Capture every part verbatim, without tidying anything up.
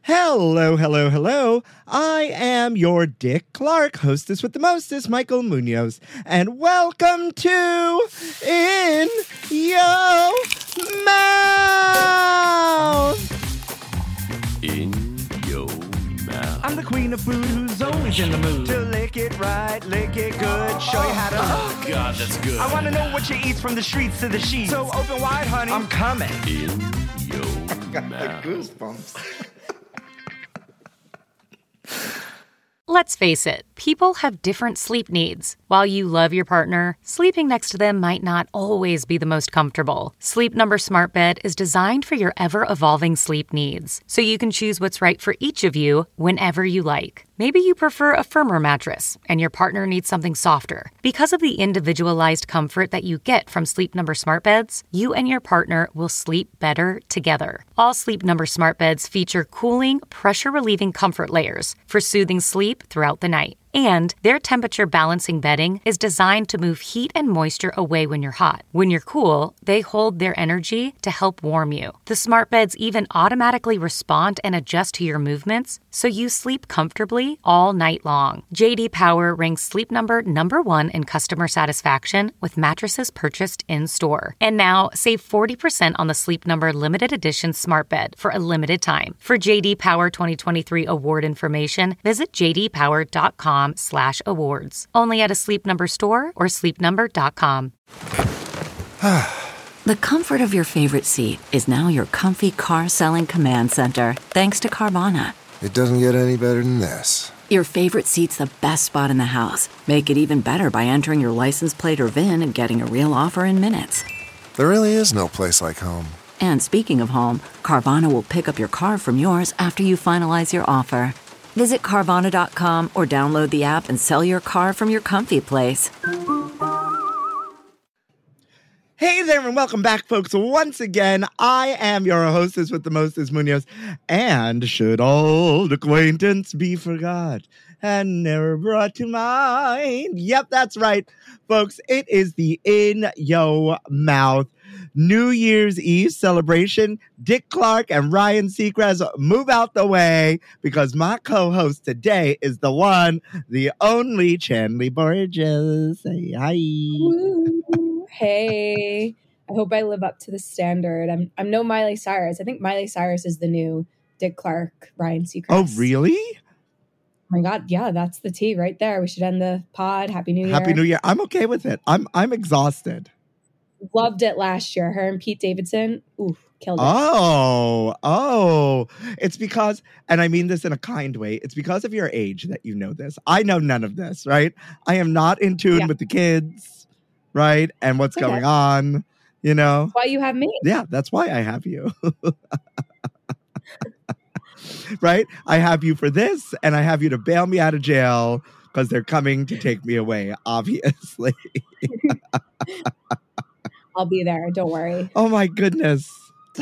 Hello, hello, hello. I am your Dick Clark, hostess with the mostest, Michael Munoz. And welcome to In Yo Mouth. In Yo Mouth. I'm the queen of food who's always in the mood to lick it right, lick it good, show you how to. Oh, God, that's good. I want to know what you eat from the streets to the sheets. So open wide, honey. I'm coming. In Yo Got Mouth. the goosebumps. Let's face it, people have different sleep needs. While you love your partner, sleeping next to them might not always be the most comfortable. Sleep Number Smart Bed is designed for your ever-evolving sleep needs, so you can choose what's right for each of you whenever you like. Maybe you prefer a firmer mattress, and your partner needs something softer. Because of the individualized comfort that you get from Sleep Number Smart Beds, you and your partner will sleep better together. All Sleep Number Smart Beds feature cooling, pressure-relieving comfort layers for soothing sleep throughout the night. And their temperature-balancing bedding is designed to move heat and moisture away when you're hot. When you're cool, they hold their energy to help warm you. The smart beds even automatically respond and adjust to your movements, so you sleep comfortably all night long. J D Power ranks Sleep Number number one in customer satisfaction with mattresses purchased in-store. And now, save forty percent on the Sleep Number limited edition smart bed for a limited time. For J D Power twenty twenty-three award information, visit j d power dot com slash awards. Only at a Sleep Number store or sleep number dot com. The comfort of your favorite seat is now your comfy car selling command center, thanks to Carvana. It doesn't get any better than this. Your favorite seat's the best spot in the house. Make it even better by entering your license plate or V I N and getting a real offer in minutes. There really is no place like home. And speaking of home, Carvana will pick up your car from yours after you finalize your offer. Visit Carvana dot com or download the app and sell your car from your comfy place. Hey there and welcome back, folks. Once again, I am your hostess with the mostest, Munoz. And should old acquaintance be forgot and never brought to mind? Yep, that's right, folks. It is the In Yo Mouth New Year's Eve celebration. Dick Clark and Ryan Seacrest move out the way because my co-host today is the one, the only Chanley Borges. Say hi. Woo. Hey, I hope I live up to the standard. I'm I'm no Miley Cyrus. I think Miley Cyrus is the new Dick Clark, Ryan Seacrest. Oh, really? Oh my God, yeah, that's the tea right there. We should end the pod. Happy New Year. Happy New Year. I'm okay with it. I'm I'm exhausted. Loved it last year. Her and Pete Davidson, ooh, killed it. Oh, oh. It's because, and I mean this in a kind way, it's because of your age that you know this. I know none of this, right? I am not in tune Yeah. with the kids, right? And what's Okay. going on, you know? That's why you have me. Yeah, that's why I have you. Right? I have you for this, and I have you to bail me out of jail because they're coming to take me away, obviously. I'll be there. Don't worry. Oh my goodness.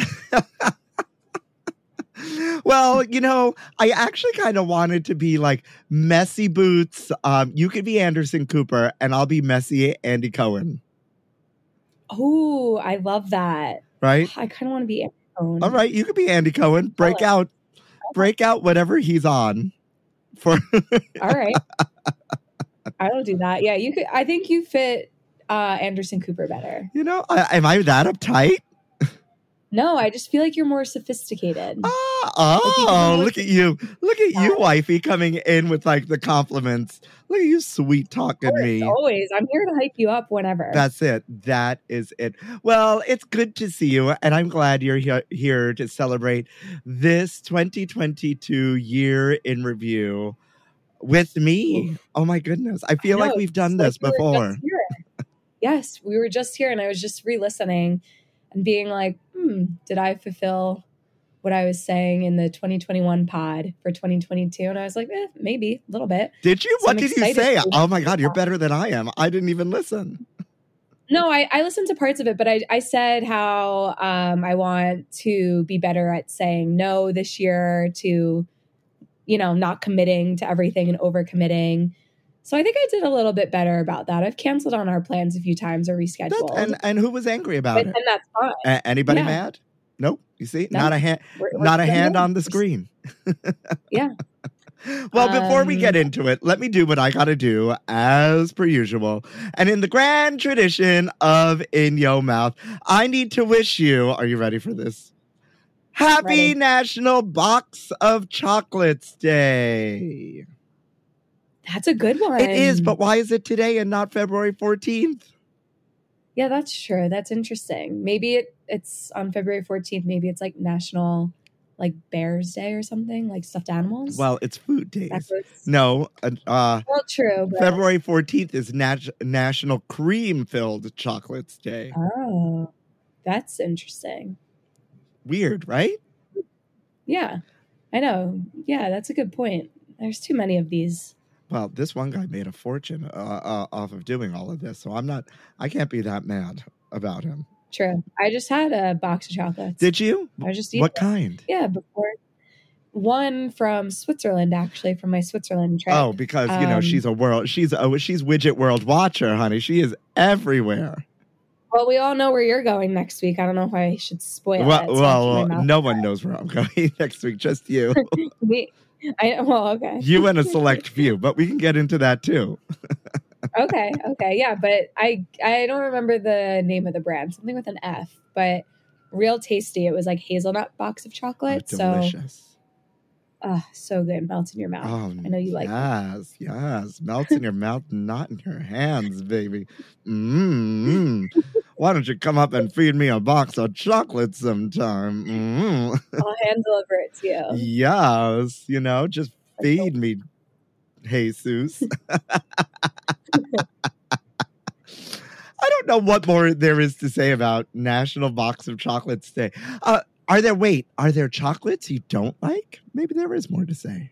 Well, you know, I actually kind of wanted to be like Messy Boots. Um, you could be Anderson Cooper and I'll be Messy Andy Cohen. Oh, I love that. Right? I kind of want to be Andy Cohen. All right, you could be Andy Cohen. Break Oh. out, break out whatever he's on. For All right. I will do that. Yeah, you could. I think you fit uh, Anderson Cooper better. You know, I, am I that uptight? No, I just feel like you're more sophisticated. Ah, oh, look at you. Look at you, wifey, coming in with like the compliments. Look at you sweet talking me. Always. I'm here to hype you up whenever. That's it. That is it. Well, it's good to see you. And I'm glad you're he- here to celebrate this twenty twenty-two year in review with me. Oof. Oh my goodness. I feel I know, like we've done this like before. We yes, we were just here and I was just re-listening and being like, hmm, did I fulfill what I was saying in the twenty twenty-one pod for twenty twenty-two? And I was like, eh, maybe a little bit. Did you? So what I'm did you say? Oh my God, you're better than I am. I didn't even listen. No, I, I listened to parts of it, but I, I said how um, I want to be better at saying no this year, to, you know, not committing to everything and overcommitting. So I think I did a little bit better about that. I've canceled on our plans a few times or rescheduled. That's, and, and who was angry about but, it? And that's fine. A- anybody yeah. mad? Nope. You see, No? not a hand, We're- we're not a still hand going. on the screen. Yeah. Well, before we Um, get into it, let me do what I got to do as per usual. And in the grand tradition of In Yo Mouth, I need to wish you, are you ready for this? Happy Ready. National Box of Chocolates Day. That's a good one. It is, but why is it today and not February fourteenth? Yeah, that's true. That's interesting. Maybe it, it's on February fourteenth. Maybe it's like National like Bears Day or something, like stuffed animals. Well, it's food days. That's what's- No, uh, uh, well, true. But, February fourteenth is nat- National Cream-Filled Chocolates Day. oh, that's interesting. Weird, right? Yeah, I know. Yeah, that's a good point. There's too many of these. Well, this one guy made a fortune uh, uh, off of doing all of this, so I'm not, I can't be that mad about him. True. I just had a box of chocolates. Did you? I just eat What it. kind? Yeah, before. One from Switzerland, actually, from my Switzerland trip. Oh, because you know Um, she's a world, she's a she's widget world watcher, honey. She is everywhere. Well, we all know where you're going next week. I don't know if I should spoil Well, it. so I'll well, keep my mouth no shut. one knows where I'm going next week. Just you, We, I well, okay. you and a select few, but we can get into that too. okay, okay, yeah, but I I don't remember the name of the brand. Something with an F, but real tasty. It was like hazelnut box of Oh, chocolate. so, delicious. oh, so good. Melts in your mouth. Oh, I know you like. it. yes, yes. Melts in your mouth, not in your hands, baby. Mmm. Why don't you come up and feed me a box of chocolate sometime? Mm. I'll hand deliver it to you. Yes, you know, just feed me, Jesus. I don't know what more there is to say about National Box of Chocolates Day. Uh, are there, wait, are there chocolates you don't like? Maybe there is more to say.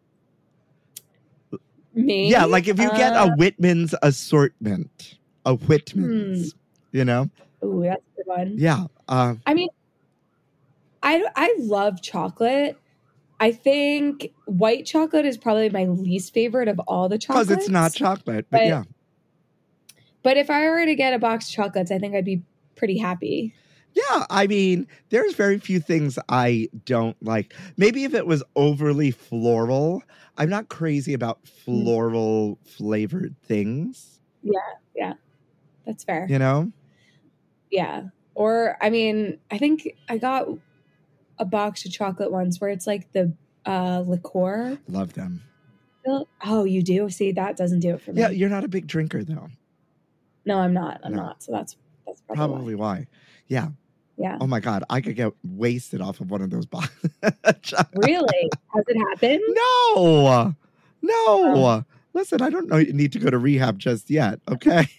Me? Yeah, like if you get Uh, a Whitman's assortment, a Whitman's, you know? Ooh, that's a good one. Yeah. Uh, I mean, I I love chocolate. I think white chocolate is probably my least favorite of all the chocolates. because it's not chocolate, but, But- yeah. But if I were to get a box of chocolates, I think I'd be pretty happy. Yeah, I mean, there's very few things I don't like. Maybe if it was overly floral. I'm not crazy about floral flavored things, That's fair. you know? Yeah. Or I mean, I think I got a box of chocolate once where it's like the uh liqueur. Love them. Oh, you do? See, that doesn't do it for me. Yeah, you're not a big drinker, though. No, I'm not. I'm No. not. So that's that's probably, Probably why. Yeah. Yeah. Oh, my God. I could get wasted off of one of those boxes. Really? Has it happened? No. No. Oh. Listen, I don't know you need to go to rehab just yet, okay?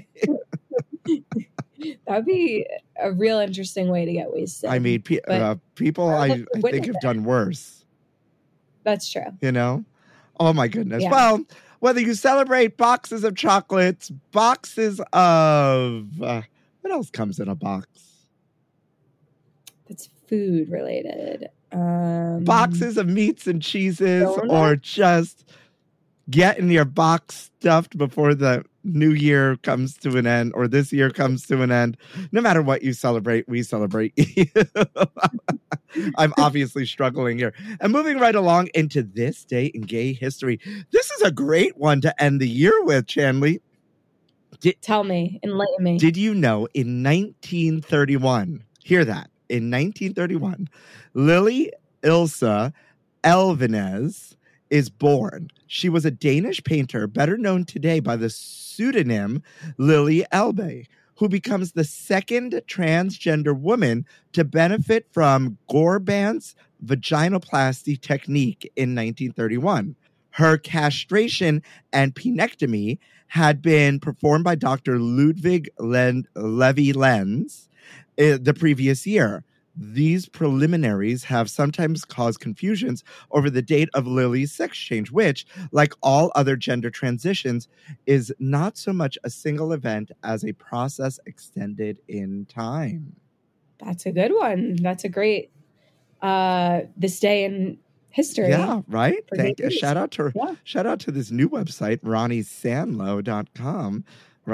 That would be a real interesting way to get wasted. I mean, pe- But- uh, people I I, love the I think have Whitman. done worse, That's true. you know? Oh, my goodness. Yeah. Well, whether you celebrate boxes of chocolates, boxes of... Uh, what else comes in a box? That's food related. Um, Boxes of meats and cheeses, Donuts? or just getting your box stuffed before the new year comes to an end, or this year comes to an end. No matter what you celebrate, we celebrate you. I'm obviously struggling here. And moving right along into this day in gay history. This is a great one to end the year with, Chanley. Tell me, enlighten me. Did you know in nineteen thirty-one, hear that, in nineteen thirty-one, Lily Ilse Elvenes is born. She was a Danish painter, better known today by the pseudonym Lily Elbe, who becomes the second transgender woman to benefit from Gorbant's vaginoplasty technique in nineteen thirty-one. Her castration and penectomy had been performed by Doctor Ludwig Len- Levy-Lenz uh, the previous year. These preliminaries have sometimes caused confusions over the date of Lily's sex change, which, like all other gender transitions, is not so much a single event as a process extended in time. That's a good one. That's a great uh this day in history. Yeah, right? For Thank gay you. gays. Shout out to Yeah. shout out to this new website, ronnie sanlow dot com, right?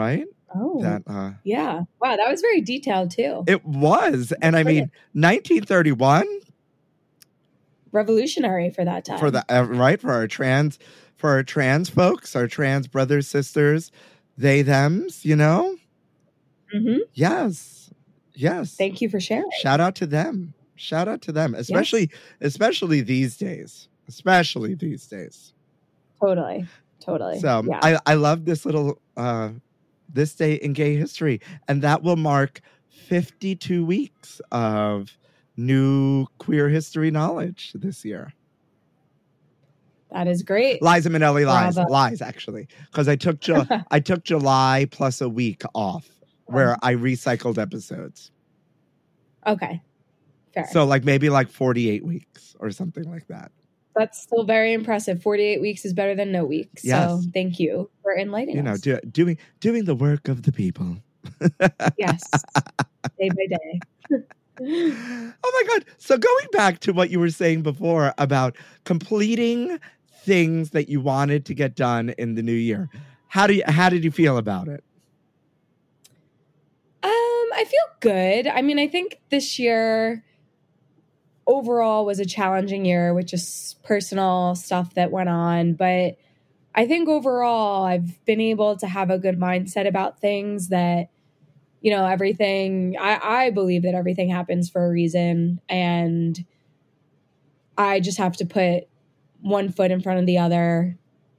Oh, That uh, yeah. Wow, that was very detailed too. it was, and I mean, nineteen thirty-one Revolutionary for that time. for the uh, right for our trans for our trans folks, our trans brothers, sisters, they, thems. You know, hmm yes, yes. Thank you for sharing. Shout out to them. Shout out to them, especially especially these days. Especially these days. Totally, totally. So yeah. I, I love this little uh, this day in gay history, and that will mark fifty-two weeks of new queer history knowledge this year. That is great. Liza Minnelli lies, Bravo. lies actually, because I took Ju- I took July plus a week off where I recycled episodes. Okay, fair. So like maybe like forty-eight weeks or something like that. That's still very impressive. forty-eight weeks is better than no weeks. Yes. So thank you for enlightening You know, us. do, doing doing the work of the people. Yes, day by day. Oh my God. So going back to what you were saying before about completing things that you wanted to get done in the new year. How do you how did you feel about it? Um, I feel good. I mean, I think this year overall was a challenging year with just personal stuff that went on. But I think overall I've been able to have a good mindset about things that, you know, everything, I, I believe that everything happens for a reason. And I just have to put one foot in front of the other.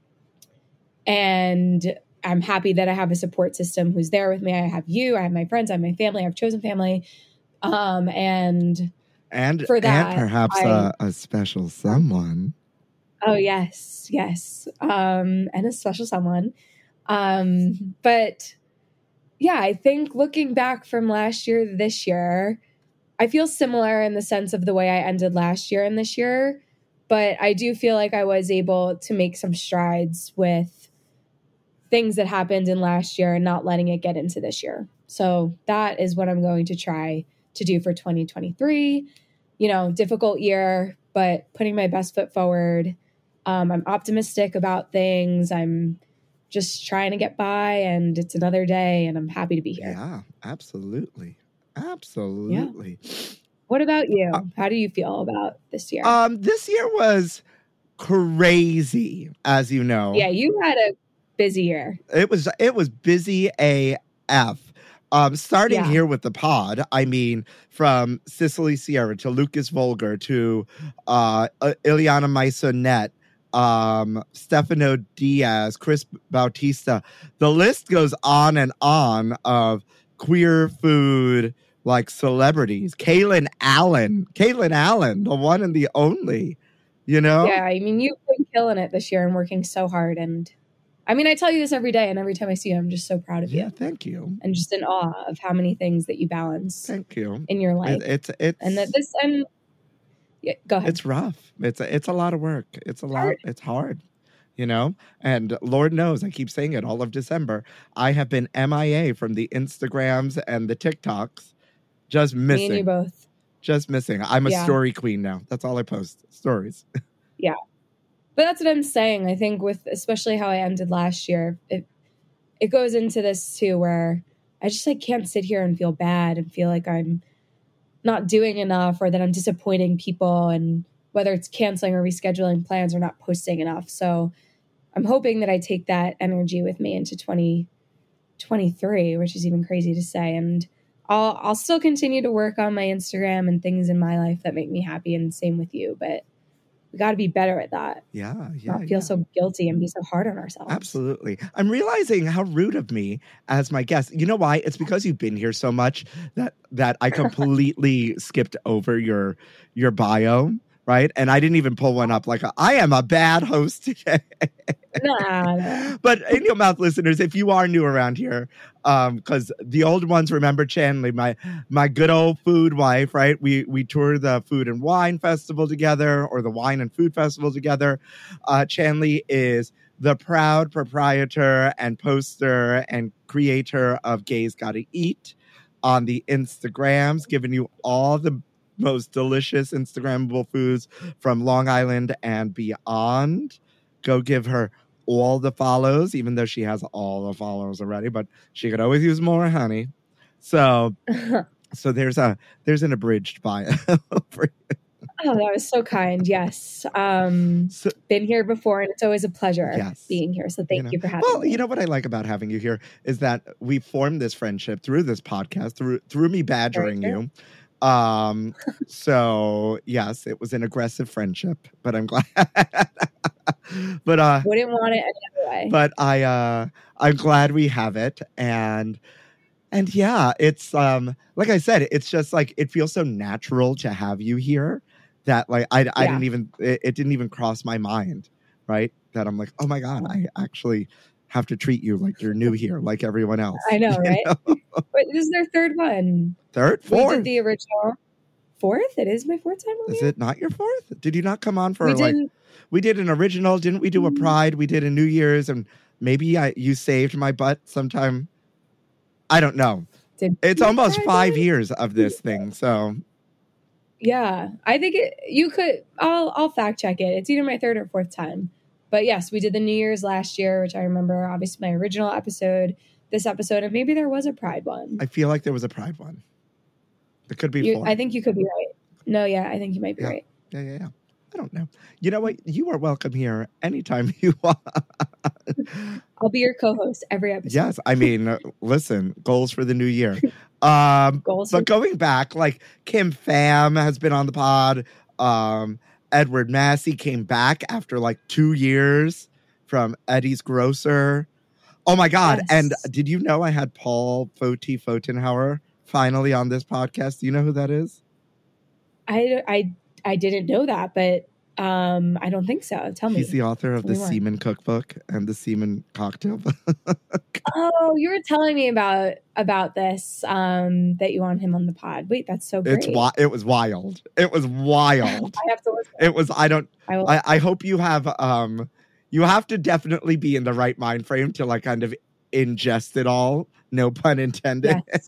And I'm happy that I have a support system who's there with me. I have you, I have my friends, I have my family, I have chosen family. Um, and And for that, and perhaps I- a, a special someone. Oh, yes, yes. Um, and a special someone. Um, but yeah, I think looking back from last year to this year, I feel similar in the sense of the way I ended last year and this year. But I do feel like I was able to make some strides with things that happened in last year and not letting it get into this year. So that is what I'm going to try to do for twenty twenty-three. You know, difficult year, but putting my best foot forward. Um, I'm optimistic about things. I'm just trying to get by, and it's another day, and I'm happy to be here. Yeah, absolutely. Absolutely. What about you? How do you feel about this year? Um, this year was crazy, as you know. yeah, you had a busy year. It was it was busy A F. Um, starting Yeah. here with the pod, I mean, from Cicely Sierra to Lucas Volger to uh, uh, Ileana Maisonette, um, Stefano Diaz, Chris Bautista. The list goes on and on of queer food like celebrities. Kaylin Allen, Kaylin Allen, the one and the only. You know, Yeah, I mean, you've been killing it this year and working so hard. And I mean, I tell you this every day, and every time I see you, I'm just so proud of yeah. you Thank you, and just in awe of how many things that you balance thank you. in your life. It, it's it's and that this, and yeah, go ahead. It's rough. It's a, it's a lot of work. It's a lot. hard. It's hard, you know. And Lord knows, I keep saying it all of December. I have been M I A from the Instagrams and the TikToks, just Me and you missing, both. just missing. I'm a Yeah. story queen now. That's all I post, stories. But that's what I'm saying. I think with especially how I ended last year, it it goes into this too, where I just like can't sit here and feel bad and feel like I'm not doing enough or that I'm disappointing people, and whether it's canceling or rescheduling plans or not posting enough. So I'm hoping that I take that energy with me into twenty twenty-three, which is even crazy to say. And I'll I'll still continue to work on my Instagram and things in my life that make me happy, and same with you. But we got to be better at that. Yeah, yeah. Not feel yeah. so guilty and be so hard on ourselves. Absolutely. I'm realizing how rude of me as my guest. You know why? It's because you've been here so much that that I completely skipped over your your bio, right? And I didn't even pull one up. Like, I am a bad host today. Nah, nah. But in your mouth, listeners, if you are new around here, um, because the old ones remember Chanley, my my good old food wife, right? We we tour the Food and Wine Festival together, or the Wine and Food Festival together. Uh, Chanley is the proud proprietor and poster and creator of Gays Gotta Eat on the Instagrams, giving you all the most delicious Instagrammable foods from Long Island and beyond. Go give her all the follows, even though she has all the followers already, but she could always use more, honey. So, so there's a there's an abridged bio for you. Oh, that was so kind. Yes. Um, So- been here before, and it's always a pleasure Yes. being here. So thank you know? you for having well, me. you know what I like about having you here is that we formed this friendship through this podcast, through through me badgering Very you. Um, so yes, it was an aggressive friendship, but I'm glad. but uh, Wouldn't want it any other way. but I uh, I'm glad we have it, and and yeah, it's um like I said, it's just like it feels so natural to have you here that like I I Yeah. didn't even it, it didn't even cross my mind, right? That I'm like, oh my god, I actually have to treat you like you're new here, like everyone else. I know, you right? know? But this is their third one. Third, We fourth. did the original. Fourth? It is my fourth time on Is here? it not your fourth? Did you not come on for We like didn't. we did an original? Didn't we do a Pride? We did a New Year's, and maybe I you saved my butt sometime. I don't know. Did It's we almost try five that? years of this thing, so Yeah, I think it. You could. I'll. I'll fact check it. It's either my third or fourth time. But yes, we did the New Year's last year, which I remember. Obviously, my original episode, this episode, and maybe there was a Pride one. I feel like there was a Pride one. It could be You, four. I think you could be right. No, yeah, I think you might be Yeah. right. yeah, yeah, yeah. I don't know. You know what? You are welcome here anytime you want. I'll be your co-host every episode. Yes, I mean, uh, listen, goals for the new year. Um, Goals. but going back, like Kim Pham has been on the pod. Um, Edward Massey came back after like two years from Eddie's Grocer. Oh my God. Yes. And did you know I had Paul Foti Fotenhauer finally on this podcast? Do you know who that is? I, I, I didn't know that, but um, I don't think so. Tell me. He's the author of Tell the me more. Seaman Cookbook and the Seaman Cocktail Book. Oh, you were telling me about about this. Um, that you want him on the pod. Wait, that's so great. It's wi- It was wild. It was wild. I have to listen. It was. I don't. I will. I, I hope you have. Um, you have to definitely be in the right mind frame to like kind of ingest it all. No pun intended. Yes.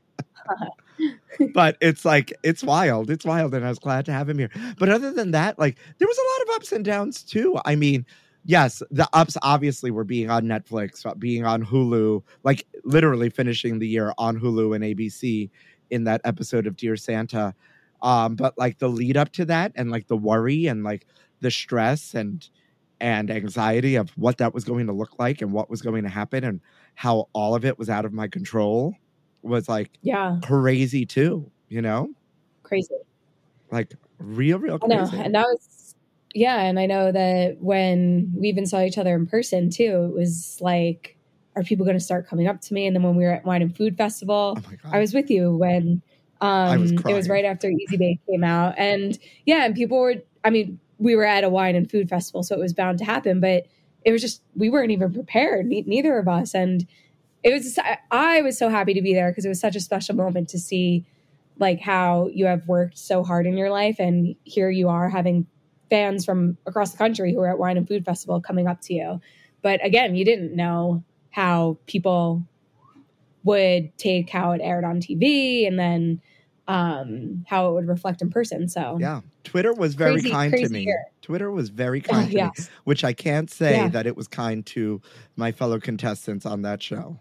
But it's like it's wild. It's wild, and I was glad to have him here. But other than that, like there was a lot of ups and downs too. I mean, yes, the ups obviously were being on Netflix, uh, being on Hulu, like literally finishing the year on Hulu and A B C in that episode of Dear Santa. Um, but like the lead up to that, and like the worry and like the stress and and anxiety of what that was going to look like and what was going to happen and how all of it was out of my control was like Yeah, crazy too, you know? crazy. Like real, real I know, crazy. and that was yeah. And I know that when we even saw each other in person too, it was like, are people going to start coming up to me? And then when we were at Wine and Food Festival, Oh my God. I was with you when um, was it was crying. right after Easy Bake came out, and yeah, and people were. I mean, we were at a wine and food festival, so it was bound to happen. But it was just we weren't even prepared, ne- neither of us, and it was. I, I was so happy to be there because it was such a special moment to see, like how you have worked so hard in your life, and here you are having fans from across the country who are at Wine and Food Festival coming up to you. But again, you didn't know how people would take how it aired on T V and then um, how it would reflect in person. So Yeah. Twitter was very Crazy, kind to crazy me. year. Twitter was very Oh, kind to me, yes. which I can't say Yeah. that it was kind to my fellow contestants on that show.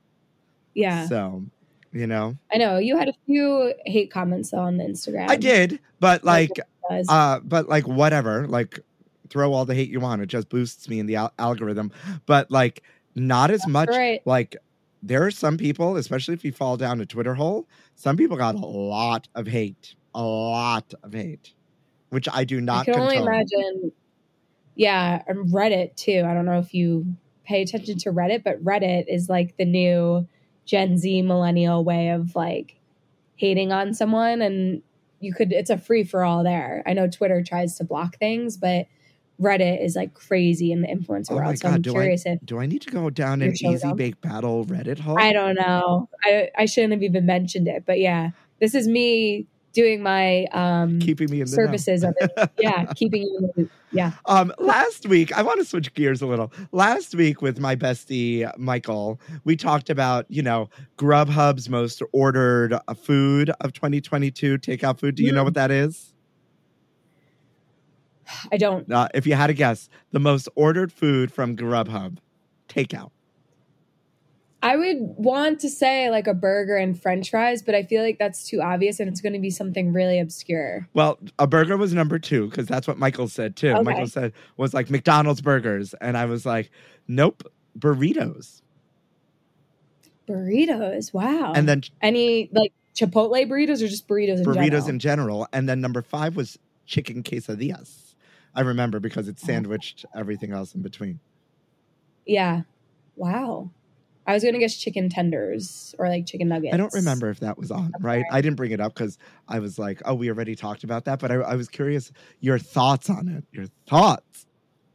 Yeah. So, you know, I know you had a few hate comments though on the Instagram. I did, but like, Was. uh, but like whatever, like throw all the hate you want. It just boosts me in the al- algorithm, but like not as much. right. Like there are some people, especially if you fall down a Twitter hole, some people got a lot of hate, a lot of hate, which I do not I can only condone. imagine. Yeah, and Reddit too. I don't know if you pay attention to Reddit, but Reddit is like the new Gen Z millennial way of like hating on someone, and you could. It's a free for all there. I know Twitter tries to block things, but Reddit is like crazy in the influencer Oh my world. So God, I'm do curious I, if do I need to go down Your an show easy down? bake battle Reddit hole? I don't know. I I shouldn't have even mentioned it, but yeah, this is me doing my um Keeping me in the know. services of it. Yeah, keeping you in the loop. Yeah. Um, last week, I want to switch gears a little. Last week with my bestie, Michael, we talked about, you know, Grubhub's most ordered uh, food of twenty twenty-two, takeout food. Do you know what that is? I don't. Uh, if you had to guess, the most ordered food from Grubhub, takeout. I would want to say like a burger and French fries, but I feel like that's too obvious and it's going to be something really obscure. Well, a burger was number two because that's what Michael said too. Okay. Michael said was like McDonald's burgers, and I was like, nope, burritos. Burritos, wow. And then any like Chipotle burritos or just burritos in burritos general? in general. And then number five was chicken quesadillas. I remember because it sandwiched everything else in between. Yeah. Wow. I was going to guess chicken tenders or like chicken nuggets. I don't remember if that was on, right? I didn't bring it up because I was like, oh, we already talked about that. But I, I was curious your thoughts on it. Your thoughts.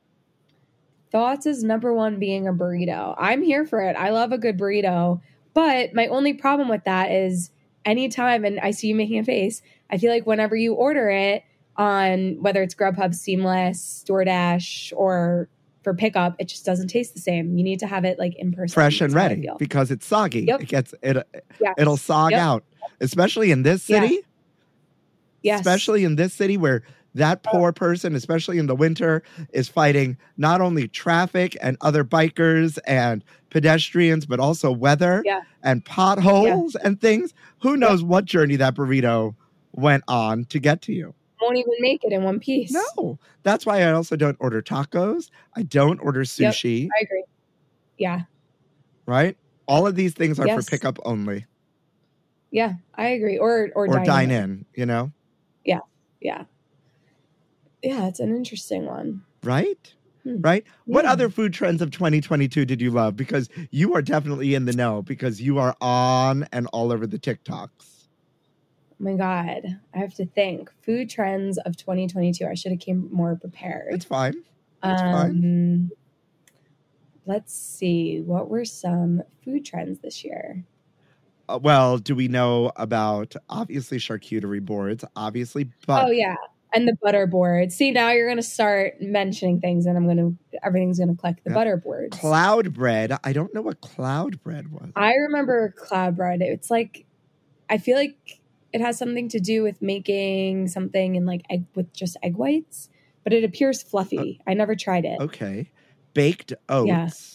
Thoughts is number one being a burrito. I'm here for it. I love a good burrito. But my only problem with that is anytime, and I see you making a face, I feel like whenever you order it on whether it's Grubhub, Seamless, DoorDash, or for pickup, it just doesn't taste the same. You need to have it like in person. Fresh and That's how I ready feel. because it's soggy. Yep. It gets it. Yes. It'll sog Yep. out, especially in this Yeah. city. Yes. Especially in this city where that poor person, especially in the winter, is fighting not only traffic and other bikers and pedestrians, but also weather Yeah. and potholes and things. Who knows what journey that burrito went on to get to you? Won't even make it in one piece. No. That's why I also don't order tacos. I don't order Yep. sushi, I agree. Yeah. right? All of these things are Yes. for pickup only Yeah. I agree. Or or, or dine, dine in. in, you know? Yeah. Yeah, it's an interesting one. Right? Hmm. Right? What Yeah. other food trends of twenty twenty-two did you love? Because you are definitely in the know because you are on and all over the TikToks. Oh my God. I have to think. Food trends of twenty twenty-two. I should have came more prepared. It's fine. It's um, fine. Let's see. What were some food trends this year? Uh, well, do we know about obviously charcuterie boards? Obviously, but oh, yeah. And the butter board. See, now you're going to start mentioning things and I'm going to, everything's going to click. The Yeah. butter boards. cloud bread. I don't know what cloud bread was. I remember cloud bread. It's like, I feel like it has something to do with making something in like egg with just egg whites, but it appears fluffy. I never tried it. Okay. Baked oats.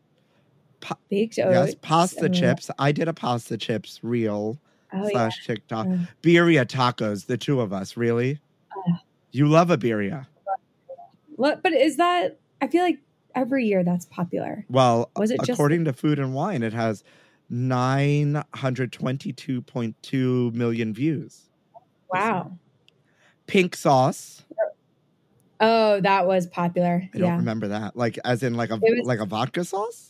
Baked Yes, oats. pasta uh, chips. I did a pasta chips reel Oh, yeah. slash TikTok. Uh. Birria tacos, the two of us, really? You love a birria. What, but is that, I feel like every year that's popular. Well, Was it just- according to Food and Wine, it has nine hundred twenty-two point two million views. Wow. Pink sauce. Oh, that was popular. I don't yeah. remember that. Like as in like a It was- like a vodka sauce?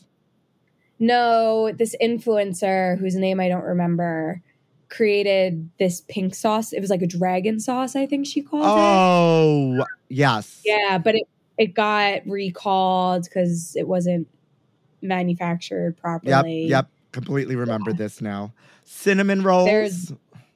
No, this influencer whose name I don't remember created this pink sauce. It was like a dragon sauce, I think she called it. Oh, yes. Yeah, but it, it got recalled because it wasn't manufactured Yep, properly. yep. Completely remember this now. Cinnamon rolls There's-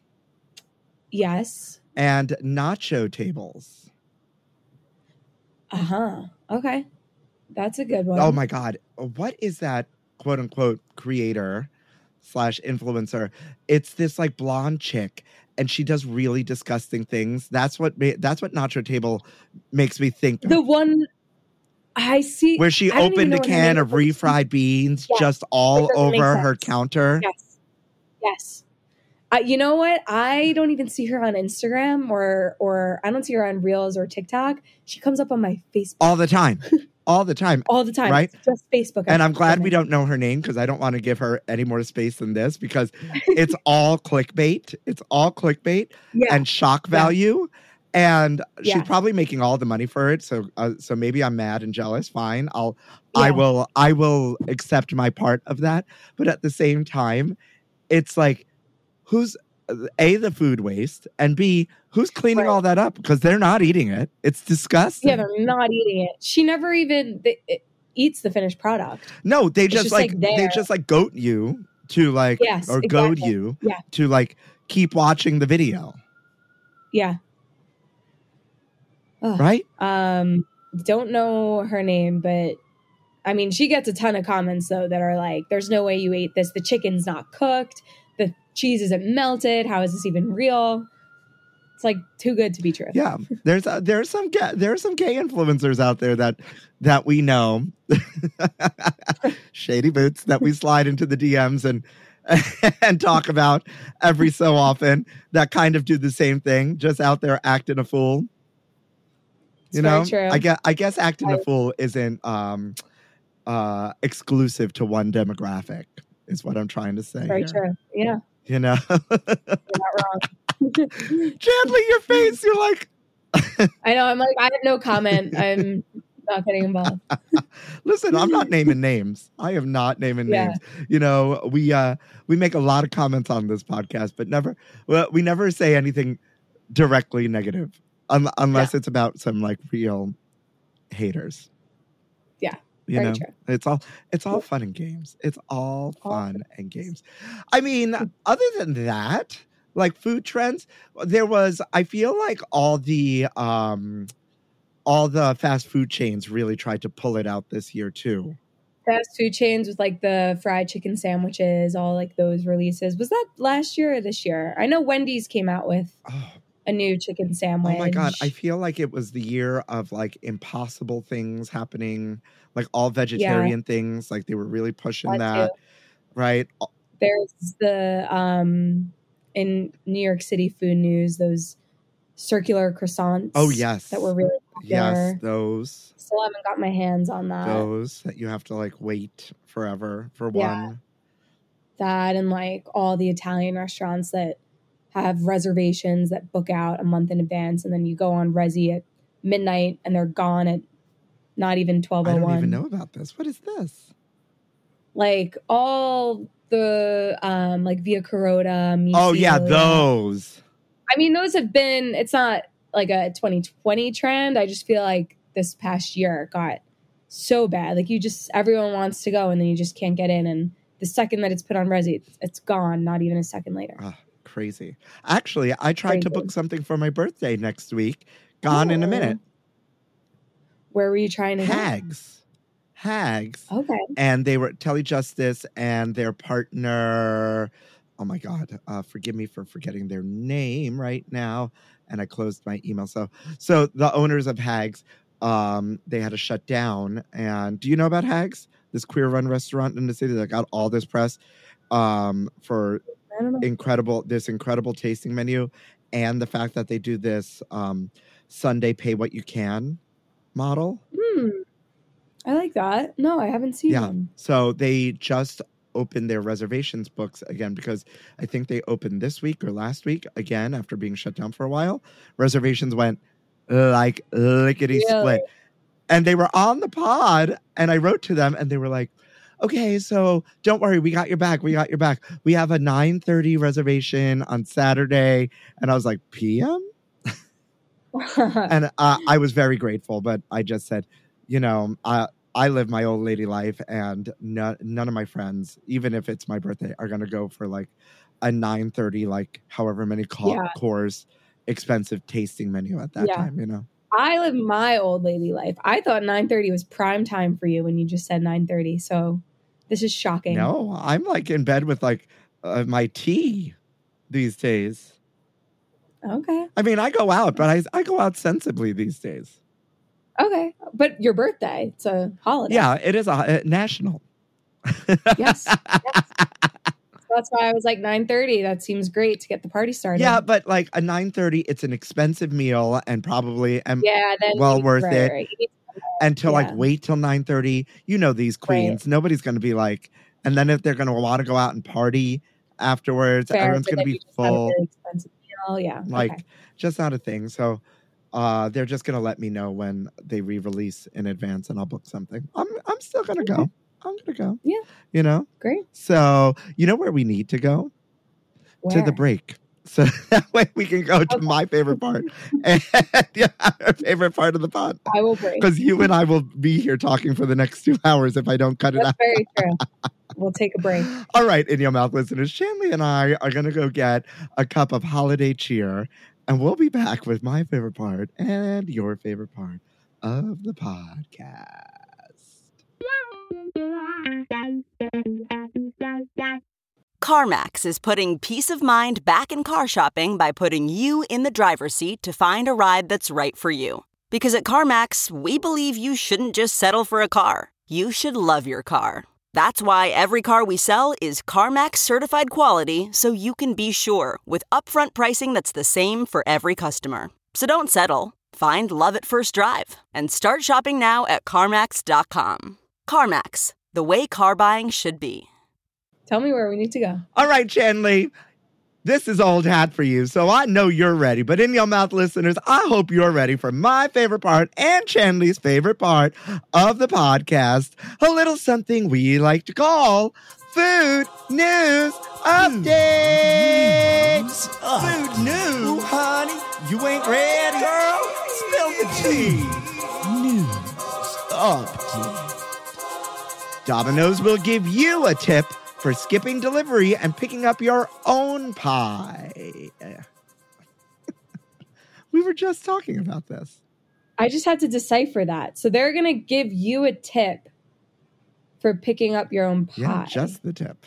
Yes. and nacho tables. Uh-huh. Okay. That's a good one. Oh my God. What is that quote unquote creator slash influencer? It's this like blonde chick and she does really disgusting things. That's what ma- that's what nacho table makes me think of. The one I see Where she I don't even opened know a what her can name of is. refried beans Yeah, just all it doesn't make over her sense. counter. Yes. Yes. Uh, you know what? I don't even see her on Instagram or or I don't see her on Reels or TikTok. She comes up on my Facebook All the time. All the time. all the time. Right? It's just Facebook. And I'm glad we women. don't know her name because I don't want to give her any more space than this because it's all clickbait. It's all clickbait Yeah. and shock value. And she's Yeah. probably making all the money for it. So uh, so maybe I'm mad and jealous. Fine. I'll I Yeah. will I will accept my part of that. But at the same time, it's like who's A, the food waste, and B, who's cleaning Right. all that up? Because they're not eating it. It's disgusting. Yeah, they're not eating it. She never even they, it eats the finished product. No, they just, just, like, like, they there. just like goat you to like Yes, or goad exactly. you Yeah. to like keep watching the video, Yeah. Ugh. right? Um, don't know her name, but I mean, she gets a ton of comments though that are like, "There's no way you ate this. The chicken's not cooked. The cheese isn't melted. How is this even real?" It's like too good to be true. Yeah, there's uh, there's some ga- there are some gay influencers out there that that we know, shady boots that we slide into the D Ms and and talk about every so often that kind of do the same thing, just out there acting a fool. You It's know, very true. I guess I guess acting a I- fool isn't um uh exclusive to one demographic. Is what I'm trying to say. Very here. true. Yeah, You know, you're not wrong. Chandler, your face. You're like. I know. I'm like, I have no comment. I'm not getting involved. Listen, I'm not naming names. I am not naming Yeah. names. You know, we uh we make a lot of comments on this podcast, but never well, we never say anything directly negative, un- unless it's about some like real haters. Yeah, You very know, true. it's all it's all fun and games. It's all fun and games. I mean, other than that, like food trends, there was. I feel like all the um, all the fast food chains really tried to pull it out this year too. Fast food chains with like the fried chicken sandwiches, all like those releases. Was that last year or this year? I know Wendy's came out with Oh, a new chicken sandwich. oh my god! I feel like it was the year of like impossible things happening, like all vegetarian things. Like they were really pushing That that, too. right? There's the um in New York City food news, those circular croissants. Oh yes, that were really popular. yes, those. Still haven't got my hands on that. those that you have to like wait forever for Yeah. one. That and like all the Italian restaurants that have reservations that book out a month in advance, and then you go on Resi at midnight and they're gone at not even twelve I oh don't one. even know about this. What is this? Like all the um like Via Carota. Oh yeah, Misi, those. I mean, those have been, it's not like a twenty twenty trend. I just feel like this past year got so bad. Like you just, everyone wants to go and then you just can't get in. And the second that it's put on Resi, it's, it's gone, not even a second later. Oh, crazy. Actually, I tried to Crazy. book something for my birthday next week. Gone in a Oh. minute. Where were you trying to go? Hags. Hags. Okay. And they were Telly Justice and their partner. Oh my God. Uh, forgive me for forgetting their name right now. And I closed my email. So, so the owners of Hags, um, they had to shut down. And do you know about Hags? This queer-run restaurant in the city that got all this press um, for I don't know. incredible, this incredible tasting menu, and the fact that they do this um, Sunday pay what you can model. Hmm. I like that. No, I haven't seen Yeah. one. So they just opened their reservations books again because I think they opened this week or last week again after being shut down for a while. Reservations went like lickety split. Really? And they were on the pod and I wrote to them and they were like, okay, so don't worry. We got your back. We got your back. We have a nine thirty reservation on Saturday. And I was like, P M? And uh, I was very grateful, but I just said, you know, I, I live my old lady life and no, none of my friends, even if it's my birthday, are going to go for like a nine thirty, like however many co- Yeah. course expensive tasting menu at that Yeah. time, you know? I live my old lady life. I thought nine thirty was prime time for you when you just said nine thirty. So this is shocking. No, I'm like in bed with like uh, my tea these days. Okay. I mean, I go out, but I, I go out sensibly these days. Okay. But your birthday, it's a holiday. Yeah, it is a, a national. Yes. yes. So that's why I was like nine thirty. That seems great to get the party started. Yeah, but like a nine thirty, it's an expensive meal and probably and Yeah, then well you- worth right, it. right. You need to- and to like yeah. wait till nine thirty. You know these queens. Nobody's going to be like, and then if they're going to want to go out and party afterwards, Fair, everyone's but going to then be you just had a full. really expensive meal. Yeah. Like, okay. just not a thing. So uh, they're just going to let me know when they re-release in advance and I'll book something. I'm I'm still going to Okay. go. I'm going to go. Yeah. You know? Great. So, you know where we need to go? To the Where? break. So that way we can go to Okay. my favorite part. And yeah, our favorite part of the pod. I will break. Because you and I will be here talking for the next two hours if I don't cut it That's out. very true. We'll take a break. All right, In Your Mouth listeners, Shanley and I are going to go get a cup of holiday cheer, and we'll be back with my favorite part and your favorite part of the podcast. CarMax is putting peace of mind back in car shopping by putting you in the driver's seat to find a ride that's right for you. Because at CarMax, we believe you shouldn't just settle for a car. You should love your car. That's why every car we sell is CarMax certified quality, so you can be sure with upfront pricing that's the same for every customer. So don't settle. Find love at first drive and start shopping now at CarMax dot com. CarMax, the way car buying should be. Tell me where we need to go. All right, Chanley. This is old hat for you, so I know you're ready. But in your mouth, listeners, I hope you're ready for my favorite part and Chanley's favorite part of the podcast, a little something we like to call Food News Update. News Food News, honey. You ain't ready, girl? Spill the tea. News Update. Domino's will give you a tip for skipping delivery and picking up your own pie. We were just talking about this. I just had to decipher that. So they're going to give you a tip for picking up your own pie. Yeah, just the tip.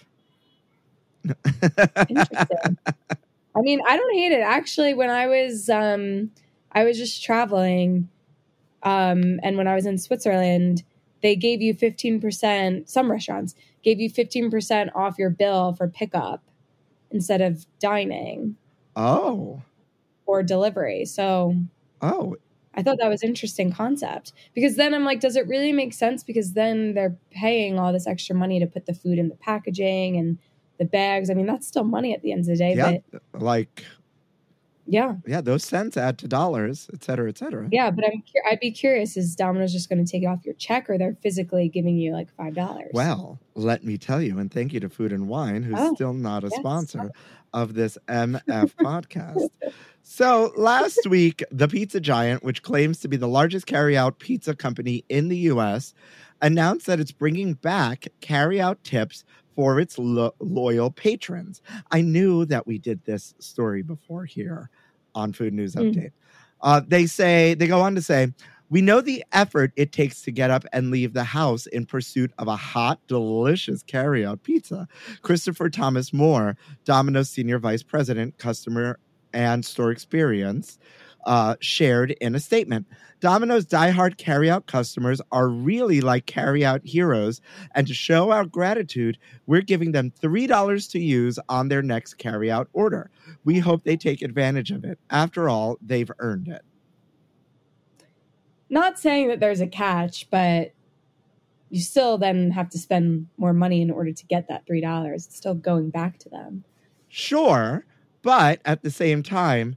Interesting. I mean, I don't hate it. Actually, when I was um, I was just traveling, um, and when I was in Switzerland, they gave you fifteen percent, some restaurants gave you fifteen percent off your bill for pickup instead of dining. Oh. Or delivery. So Oh. I thought that was an interesting concept. Because then I'm like, does it really make sense? Because then they're paying all this extra money to put the food in the packaging and the bags. I mean, that's still money at the end of the day. Yeah, but like... Yeah. Yeah, those cents add to dollars, et cetera, et cetera. Yeah, but I'm cu- I'd be curious, is Domino's just going to take it off your check or they're physically giving you like five dollars? Well, let me tell you, and thank you to Food and Wine, who's Oh, still not a yes. sponsor of this M F podcast. So last week, the Pizza Giant, which claims to be the largest carryout pizza company in the U S, announced that it's bringing back carryout tips for its lo- loyal patrons. I knew that we did this story before here on Food News Mm. Update. Uh, they say, they go on to say, we know the effort it takes to get up and leave the house in pursuit of a hot, delicious carryout pizza. Christopher Thomas Moore, Domino's Senior Vice President, Customer and Store Experience, uh, shared in a statement. Domino's diehard carryout customers are really like carryout heroes, and to show our gratitude, we're giving them three dollars to use on their next carryout order. We hope they take advantage of it. After all, they've earned it. Not saying that there's a catch, but you still then have to spend more money in order to get that three dollars. It's still going back to them. Sure, but at the same time,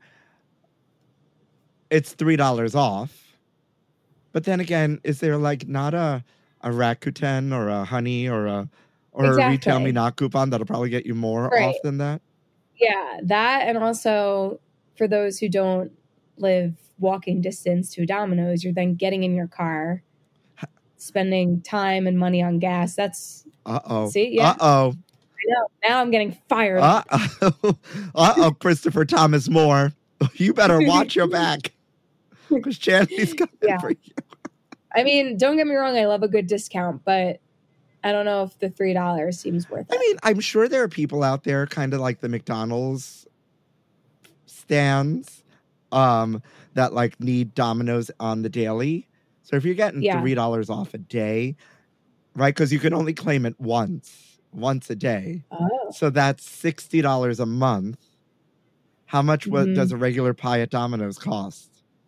it's three dollars off. But then again, is there like not a a Rakuten or a Honey or a or Exactly. a Retail Me Not coupon that'll probably get you more Right. off than that? Yeah, that, and also for those who don't live walking distance to a Domino's, you're then getting in your car, spending time and money on gas. That's Uh oh. See, yeah. Uh oh. I know. Now I'm getting fired. Uh oh. Uh oh. Christopher Thomas Moore, you better watch your back because Chanley's coming Yeah. for you. I mean, don't get me wrong. I love a good discount, but I don't know if the three dollars seems worth it. I mean, I'm sure there are people out there, kind of like the McDonald's stands, um, that like need Domino's on the daily. So if you're getting Yeah. three dollars off a day, right? Because you can only claim it once, once a day. Oh. So that's sixty dollars a month. How much wa- Mhm. does a regular pie at Domino's cost?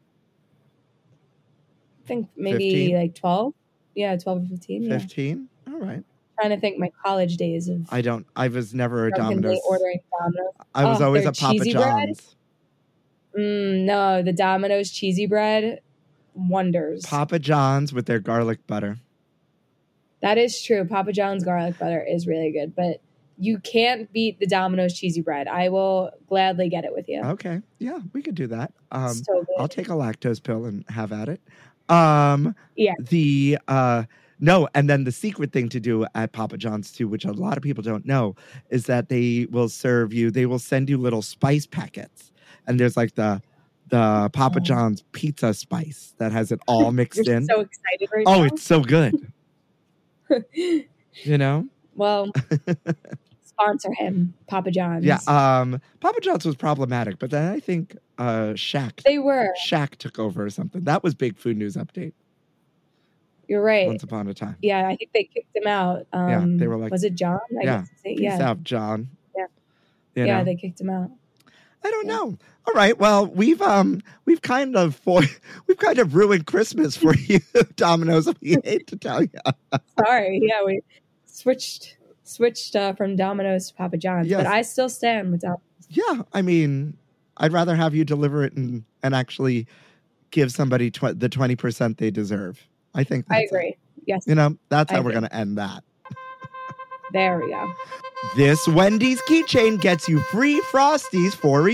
I think maybe fifteen? like twelve. Yeah, twelve or fifteen. Yeah. Fifteen. All right. Trying to think my college days of I don't. I was never a drunkenly Domino's. ordering Domino's. I was Oh, always their a Papa cheesy bread? John's. Mm, no, the Domino's cheesy bread wonders. Papa John's with their garlic butter. That is true. Papa John's garlic butter is really good, but you can't beat the Domino's cheesy bread. I will gladly get it with you. Okay. Yeah, we could do that. Um, So good. I'll take a lactose pill and have at it. Um, Yeah. The uh, no, and then the secret thing to do at Papa John's too, which a lot of people don't know, is that they will serve you. They will send you little spice packets, and there's like the the Papa Oh. John's pizza spice that has it all mixed You're in. so excited right oh, now. it's so good. You know. Well, sponsor him, Papa John's. Yeah, um, Papa John's was problematic, but then I think uh, Shaq, they were. Shaq took over or something. That was big food news update. You're right. Once upon a time. Yeah, I think they kicked him out. Um, Yeah, they were like, was it John? I yeah, guess they- peace yeah, out, John. Yeah. You yeah, know? they kicked him out. I don't know. All right. Well, we've um we've kind of for we've kind of ruined Christmas for you, Domino's. We hate to tell you. Sorry. Yeah, we switched switched uh, from Domino's to Papa John's, Yes. but I still stand with Domino's. Yeah, I mean, I'd rather have you deliver it and and actually give somebody tw- the twenty percent they deserve. I think that's I agree. it. Yes. You know, that's I how we're agree. going to end that. There we go. This Wendy's keychain gets you free Frosties for a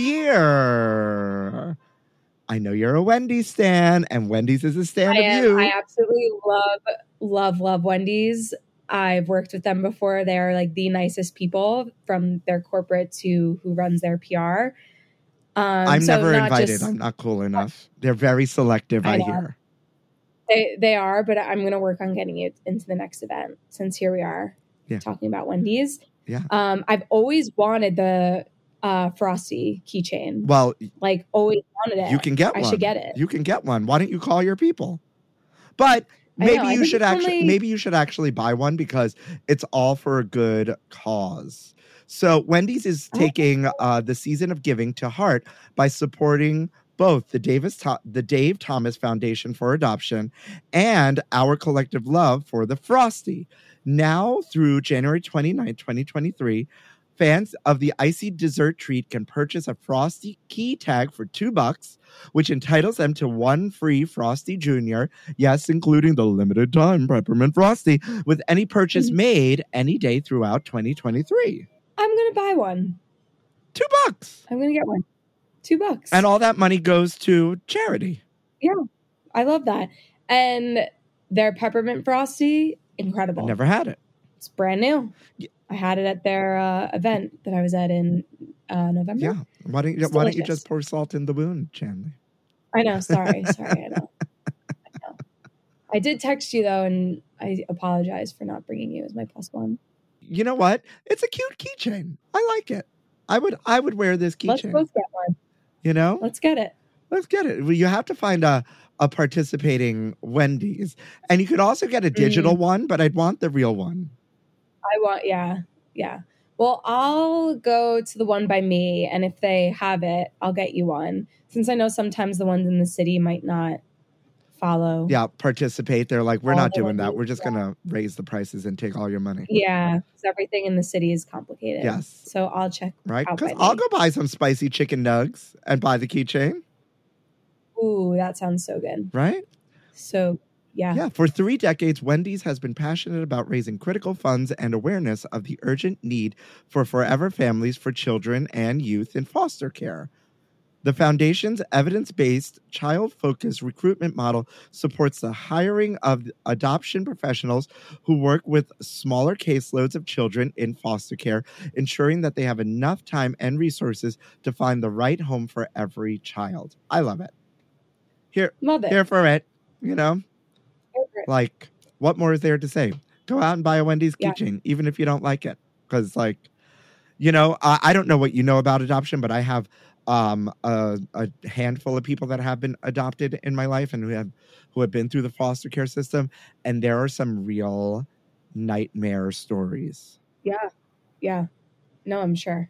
year. I know you're a Wendy's stan, and Wendy's is a stan I of am. you. I absolutely love, love, love Wendy's. I've worked with them before. They are like the nicest people, from their corporate to who runs their P R. Um, I'm so never not invited. just- I'm not cool enough. They're very selective, I, I know. hear. They they are, but I'm going to work on getting it into the next event, since here we are Yeah. talking about Wendy's. Yeah. Um, I've always wanted the uh, Frosty keychain. Well, Like, always wanted it. you can get I one. should get it. You can get one. Why don't you call your people? But I know, maybe I you think should it's actually only- maybe you should actually buy one because it's all for a good cause. So Wendy's is Oh. taking uh, the season of giving to heart by supporting both the Davis Tho- the Dave Thomas Foundation for Adoption and Our Collective Love for the Frosty. Now through January twenty-ninth, twenty twenty-three, fans of the icy dessert treat can purchase a Frosty key tag for two bucks, which entitles them to one free Frosty Junior, yes, including the limited time Peppermint Frosty, with any purchase Mhm. made any day throughout twenty twenty-three. I'm going to buy one. Two bucks. I'm going to get one. Two bucks. And all that money goes to charity. I love that. And their Peppermint Frosty, incredible. I never had it. It's brand new. Yeah. I had it at their uh, event that I was at in uh, November. Yeah. Why don't you It's why don't you delicious. just pour salt in the wound, Chandler? I know. Sorry. Sorry. I know. I know. I did text you, though, and I apologize for not bringing you as my plus one. You know what? It's a cute keychain. I like it. I would I would wear this Let's keychain. both get one. You know? Let's get it. Let's get it. Well, you have to find a, a participating Wendy's. And you could also get a Mm. digital one, but I'd want the real one. I want, yeah, yeah. Well, I'll go to the one by me, and if they have it, I'll get you one. Since I know sometimes the ones in the city might not follow. Yeah, participate. They're like, we're All not the doing that. Wendy's, We're just yeah. going to raise the prices and take all your money. Yeah, because everything in the city is complicated. Yes. So I'll check. Right? out Because by I'll me. go buy some spicy chicken nugs and buy the keychain. Ooh, that sounds so good. Right? So, yeah. Yeah, for three decades, Wendy's has been passionate about raising critical funds and awareness of the urgent need for forever families for children and youth in foster care. The foundation's evidence-based, child-focused recruitment model supports the hiring of adoption professionals who work with smaller caseloads of children in foster care, ensuring that they have enough time and resources to find the right home for every child. I love it. Here, Love it. here for it, you know? Favorite. Like, what more is there to say? Go out and buy a Wendy's Yeah. keychain, even if you don't like it. Because, like, you know, I, I don't know what you know about adoption, but I have um, a, a handful of people that have been adopted in my life and who have who have been through the foster care system. And there are some real nightmare stories. Yeah. Yeah. No, I'm sure.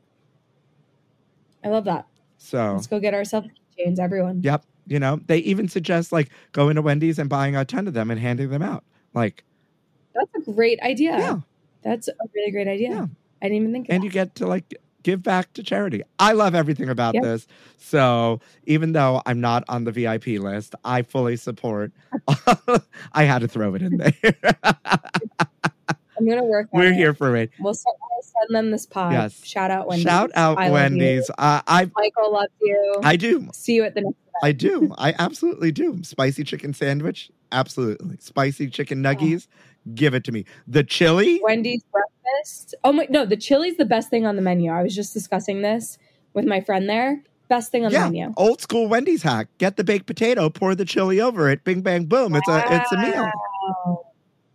I love that. So, Let's go get ourselves keychains, everyone. yep. You know, they even suggest, like, going to Wendy's and buying a ton of them and handing them out. Like, That's a great idea. yeah. That's a really great idea. Yeah. I didn't even think of And that. you get to, like, give back to charity. I love everything about Yep. this. So even though I'm not on the V I P list, I fully support. I had to throw it in there. I'm going to work on We're it. here for it. We'll send, we'll send them this pod. Yes. Shout out Wendy's. Shout out I love Wendy's. you. Uh, I Michael loves you. I do. See you at the next event. I do. I absolutely do. Spicy chicken sandwich. Absolutely. Spicy chicken nuggies. Give it to me. The chili. Wendy's breakfast. Oh my, no, the chili's the best thing on the menu. I was just discussing this with my friend there. Best thing on Yeah, the menu. old school Wendy's hack. Get the baked potato, pour the chili over it. Bing, bang, boom. It's a it's a meal. Wow.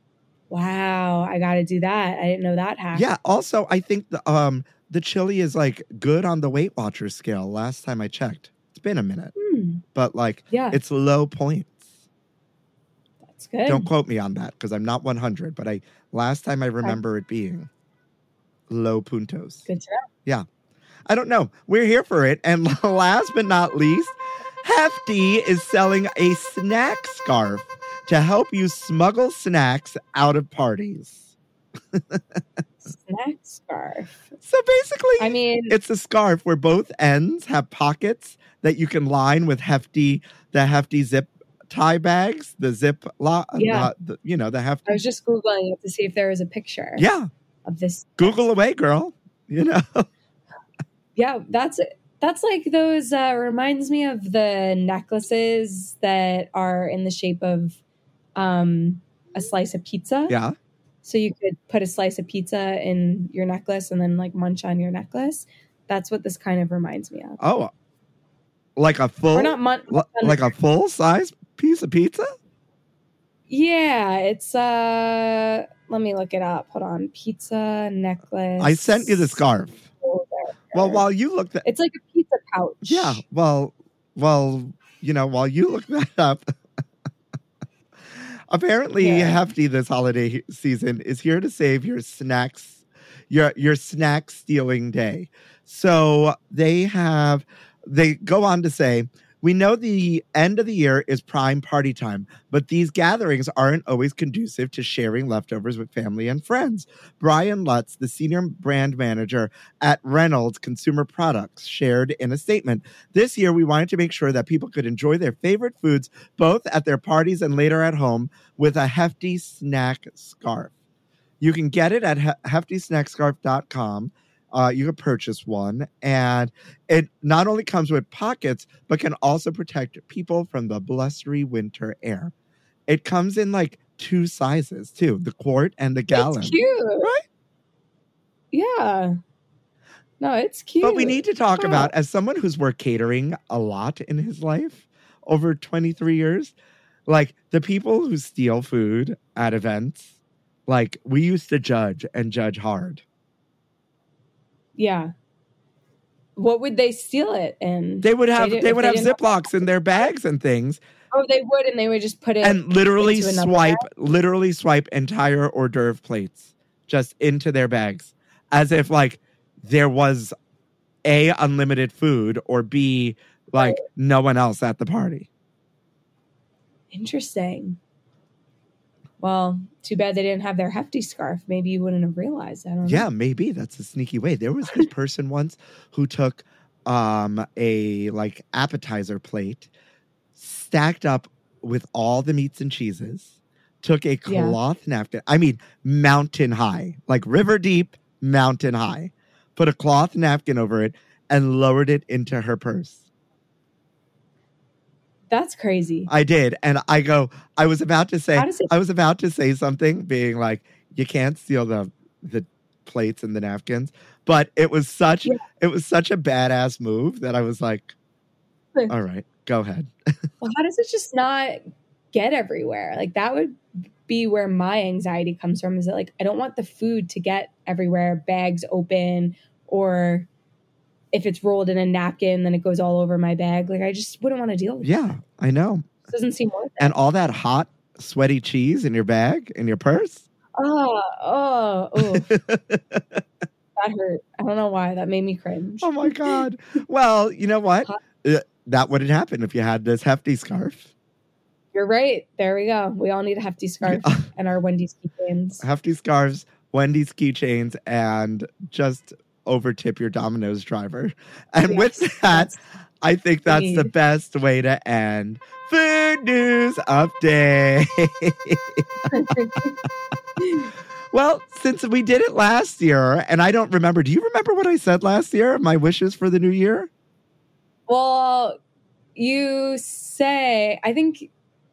Wow, I got to do that. I didn't know that hack. Yeah. Also, I think the um the chili is like good on the Weight Watchers scale. Last time I checked, it's been a minute, Hmm. but like, Yeah. it's low points. That's good. Don't quote me on that because I'm not one hundred. But I last time I remember it being low puntos. Good to know. Yeah. I don't know. We're here for it. And last but not least, Hefty is selling a snack scarf to help you smuggle snacks out of parties. Snack scarf. So basically, I mean, it's a scarf where both ends have pockets that you can line with hefty, the hefty zip tie bags, the zip lock, Yeah. the, you know, the hefty. I was just Googling it to see if there was a picture Yeah. of this. Google away, girl. You know? Yeah, that's that's like those uh, reminds me of the necklaces that are in the shape of um, a slice of pizza. Yeah. So you could put a slice of pizza in your necklace and then like munch on your necklace. That's what this kind of reminds me of. Oh, like a full, Or not mun- li- like a full size piece of pizza? Yeah, it's uh let me look it up. Hold on. Pizza necklace. I sent you the scarf. folder. Well, while you look that, It's like a pizza pouch. yeah. Well, well, you know, while you look that up, apparently Yeah. Hefty this holiday season is here to save your snacks, your your snack stealing day. So they have, they go on to say, we know the end of the year is prime party time, but these gatherings aren't always conducive to sharing leftovers with family and friends. Brian Lutz, the senior brand manager at Reynolds Consumer Products, shared in a statement, this year we wanted to make sure that people could enjoy their favorite foods both at their parties and later at home with a Hefty snack scarf. You can get it at hefty snack scarf dot com. Uh, you can purchase one, and it not only comes with pockets, but can also protect people from the blustery winter air. It comes in like two sizes too, the quart and the gallon. It's cute. Right? Yeah. No, it's cute. But we need to talk Oh. about, as someone who's worked catering a lot in his life over twenty-three years, like the people who steal food at events, like we used to judge and judge hard. Yeah. What would they steal it in? They would have didn't- they if would they have didn't Ziplocs in their bags and things, Oh, they would, and they would just put it and literally into another swipe, bag? literally swipe entire hors d'oeuvre plates just into their bags, as if like there was A, unlimited food, or B, like Right. no one else at the party. Interesting. Well, too bad they didn't have their hefty scarf. Maybe you wouldn't have realized. I don't know. Yeah, maybe that's a sneaky way. There was this person once who took um a like appetizer plate, stacked up with all the meats and cheeses, took a Yeah. cloth napkin. I mean, mountain high, like river deep, mountain high. Put a cloth napkin over it and lowered it into her purse. That's crazy. I did, and I go. I was about to say. How does it- I was about to say something, being like, "You can't steal the the plates and the napkins," but it was such. Yeah. It was such a badass move that I was like, Huh. "All right, go ahead." Well, how does it just not get everywhere? Like that would be where my anxiety comes from. Is that like I don't want the food to get everywhere, bags open, or if it's rolled in a napkin, then it goes all over my bag. Like I just wouldn't want to deal with Yeah, I know. it. Doesn't seem worth it. And all that hot, sweaty cheese in your bag, in your purse. Oh, oh, oh. That hurt. I don't know why. That made me cringe. Oh my god. Well, you know what? Hot. Uh, That wouldn't happen if you had this hefty scarf. You're right. There we go. We all need a hefty scarf and our Wendy's keychains. Hefty scarves, Wendy's keychains, and just overtip your Domino's driver. And Yes, with that, that's- I think that's the need. best way to end Food News Update. Well, since we did it last year, and I don't remember, do you remember what I said last year? My wishes for the new year? Well, you say, I think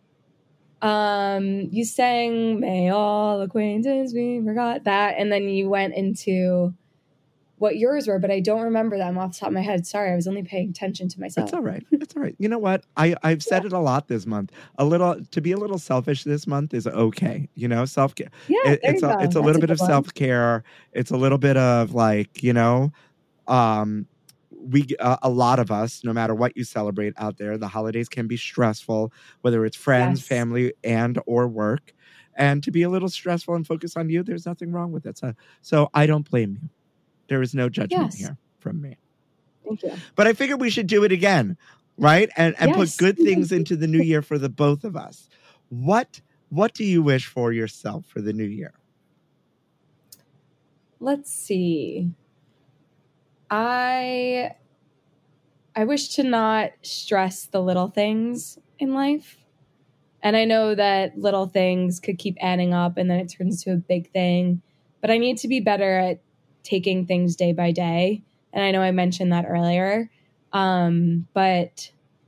um, you sang, May all acquaintance be forgot, that, and then you went into what yours were, but I don't remember them off the top of my head. Sorry, I was only paying attention to myself. It's all right. It's all right. You know what? I, I've said yeah. it a lot this month. A little to be a little selfish this month is okay. You know, self care. Yeah, it, there it's you a go. it's a That's little a bit of good one. self care. It's a little bit of like, you know, um, we uh, a lot of us, no matter what you celebrate out there, the holidays can be stressful, whether it's friends, Yes. family, and or work. And to be a little stressful and focus on you, there's nothing wrong with it. So, so I don't blame you. There is no judgment Yes. here from me. Thank you. But I figured we should do it again, right? And and Yes. put good things into the new year for the both of us. What what do you wish for yourself for the new year? Let's see. I I wish to not stress the little things in life. And I know that little things could keep adding up and then it turns into a big thing. But I need to be better at taking things day by day. And I know I mentioned that earlier. Um, but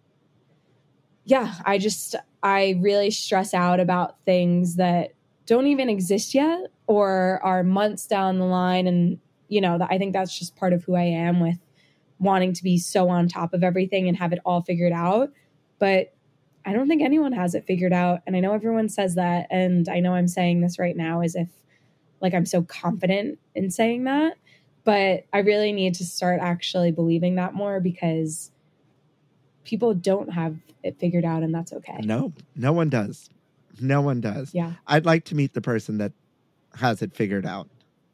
yeah, I just, I really stress out about things that don't even exist yet or are months down the line. And, you know, I think that's just part of who I am with wanting to be so on top of everything and have it all figured out. But I don't think anyone has it figured out. And I know everyone says that. And I know I'm saying this right now as if like I'm so confident in saying that. But I really need to start actually believing that more because people don't have it figured out and that's okay. No, no one does. No one does. Yeah. I'd like to meet the person that has it figured out.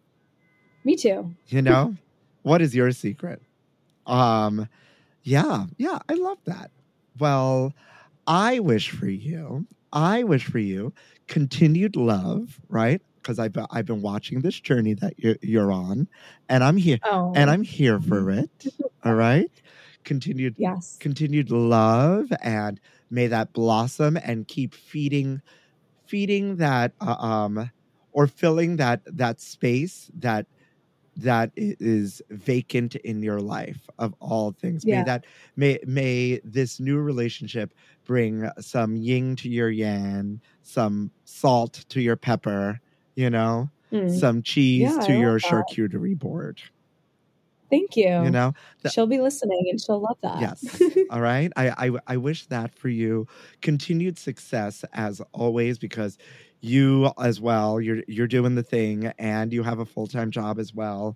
Me too. You know? What is your secret? Um, yeah, yeah, I love that. Well, I wish for you, I wish for you continued love, right? Because I've, I've been watching this journey that you're, you're on, and I'm here, Oh. and I'm here for it. All right, continued, Yes. continued love, and may that blossom and keep feeding, feeding that, uh, um, or filling that that space that that is vacant in your life of all things. Yeah. May that may may this new relationship bring some yin to your yang, some salt to your pepper. You know, Mm. some cheese Yeah, to I your love that. charcuterie board. Thank you. You know, Th- she'll be listening and she'll love that. yes. All right. I, I I wish that for you. Continued success as always, because you as well, you're you're doing the thing and you have a full-time job as well.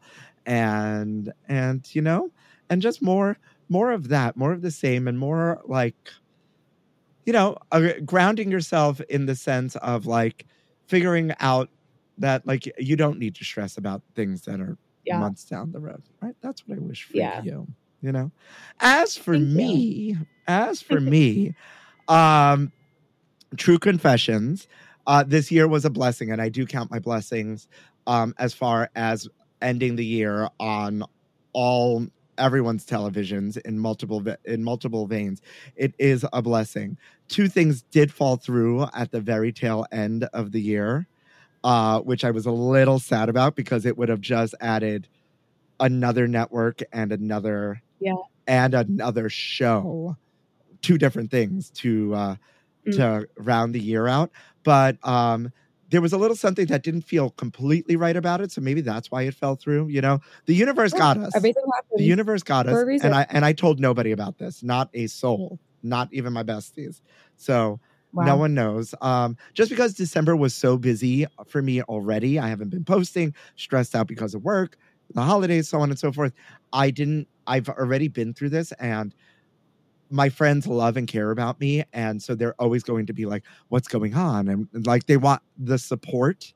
And and you know, and just more more of that, more of the same, and more like, you know, uh, grounding yourself in the sense of like figuring out that like you don't need to stress about things that are Yeah. months down the road, right? That's what I wish for Yeah. you. You know, as for Thank you. me, as for me, um, true confessions. Uh, this year was a blessing, and I do count my blessings um, as far as ending the year on all everyone's televisions in multiple ve- in multiple veins. It is a blessing. Two things did fall through at the very tail end of the year, uh, which I was a little sad about because it would have just added another network and another Yeah. and another show, two different things to uh, Mm. to round the year out. But um, there was a little something that didn't feel completely right about it, so maybe that's why it fell through. You know, the universe Yeah, got us. Everything happens. The universe got us, for a reason. and I and I told nobody about this, not a soul, not even my besties. So Wow. no one knows. Um, just because December was so busy for me already, I haven't been posting, stressed out because of work, the holidays, so on and so forth. I didn't. I've already been through this, and my friends love and care about me, and so they're always going to be like, "What's going on?" And, and like they want the support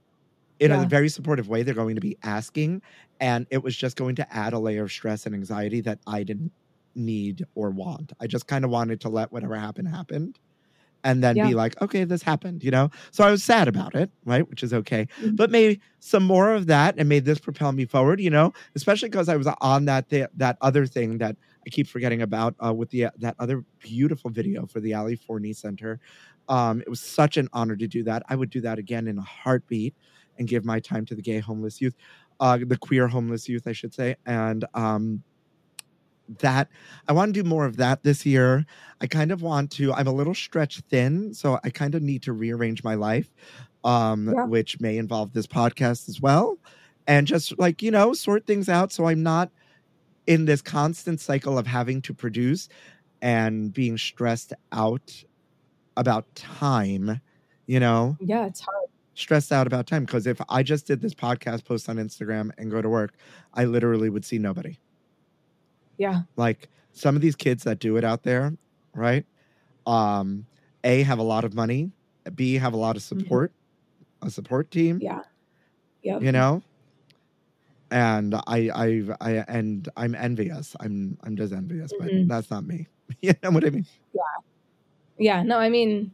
in Yeah. a very supportive way. They're going to be asking, and it was just going to add a layer of stress and anxiety that I didn't need or want. I just kind of wanted to let whatever happened happen, and then Yeah. be like, "Okay, this happened," you know. So I was sad about it, right? Which is okay, Mhm. but maybe some more of that, and made this propel me forward, you know. Especially because I was on that th- that other thing that I keep forgetting about uh, with the that other beautiful video for the Ali Forney Center. Um, it was such an honor to do that. I would do that again in a heartbeat and give my time to the gay homeless youth, uh, the queer homeless youth, I should say. And um, that I want to do more of that this year. I kind of want to, I'm a little stretched thin, so I kind of need to rearrange my life, um, Yeah. which may involve this podcast as well. and just like, you know, sort things out so I'm not in this constant cycle of having to produce and being stressed out about time, you know? Yeah, it's hard. Stressed out about time. Because if I just did this podcast, post on Instagram, and go to work, I literally would see nobody. Yeah. Like some of these kids that do it out there, right? Um, A, have a lot of money. B, have a lot of support, mm-hmm. a support team. Yeah. Yep. You know? And I, I, I, and I'm envious. I'm, I'm just envious, mm-hmm. but that's not me. You know what I mean? Yeah. Yeah. No, I mean,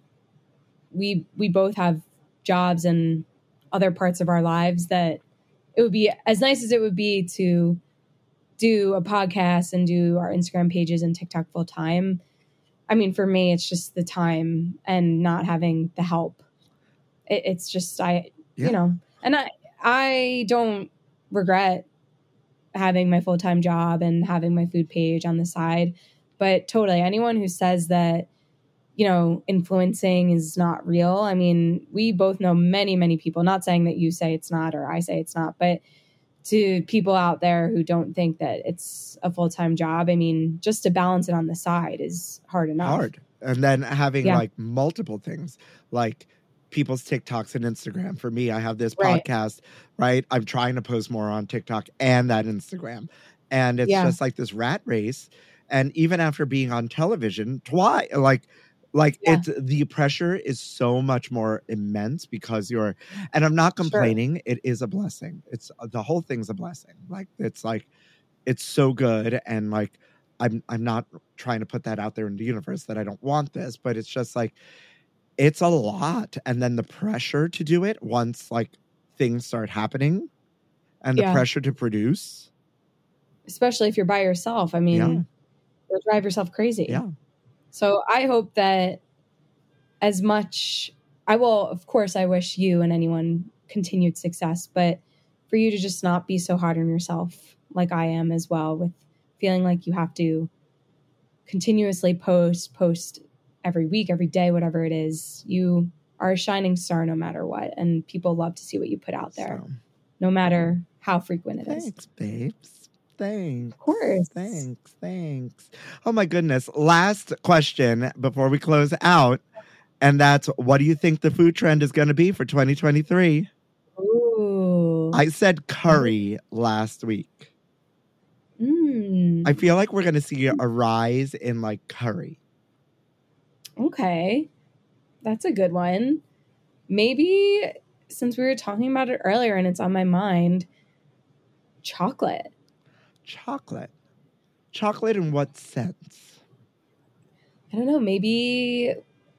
we, we both have jobs and other parts of our lives that it would be as nice as it would be to do a podcast and do our Instagram pages and TikTok full time. I mean, for me, it's just the time and not having the help. It, it's just, I, yeah. you know, and I, I don't regret having my full-time job and having my food page on the side, but totally anyone who says that, you know, influencing is not real. I mean, we both know many, many people, not saying that you say it's not, or I say it's not, but to people out there who don't think that it's a full-time job, I mean, just to balance it on the side is hard enough. Hard. And then having yeah. like multiple things, like people's TikToks and Instagram. For me, I have this right. podcast, right? I'm trying to post more on TikTok and that Instagram. And it's yeah. just like this rat race. And even after being on television twice, like, Like yeah. it's the pressure is so much more immense because you're, and I'm not complaining. Sure. It is a blessing. It's the whole thing's a blessing. Like it's like, it's so good. And like, I'm, I'm not trying to put that out there in the universe that I don't want this, but it's just like, it's a lot. And then the pressure to do it once like things start happening and the yeah. pressure to produce. Especially if you're by yourself. I mean, yeah. you'll drive yourself crazy. Yeah. So I hope that as much, I will, of course, I wish you and anyone continued success, but for you to just not be so hard on yourself like I am as well, with feeling like you have to continuously post, post every week, every day, whatever it is. You are a shining star no matter what, and people love to see what you put out there, so, no matter how frequent it thanks, is. Thanks, babes. Thanks. Of course. Thanks. Thanks. Oh my goodness. Last question before we close out. And that's, what do you think the food trend is going to be for twenty twenty-three? Ooh. I said curry last week. Mm. I feel like we're going to see a rise in like curry. Okay. That's a good one. Maybe since we were talking about it earlier and it's on my mind, chocolate. Chocolate. Chocolate in what sense? I don't know. Maybe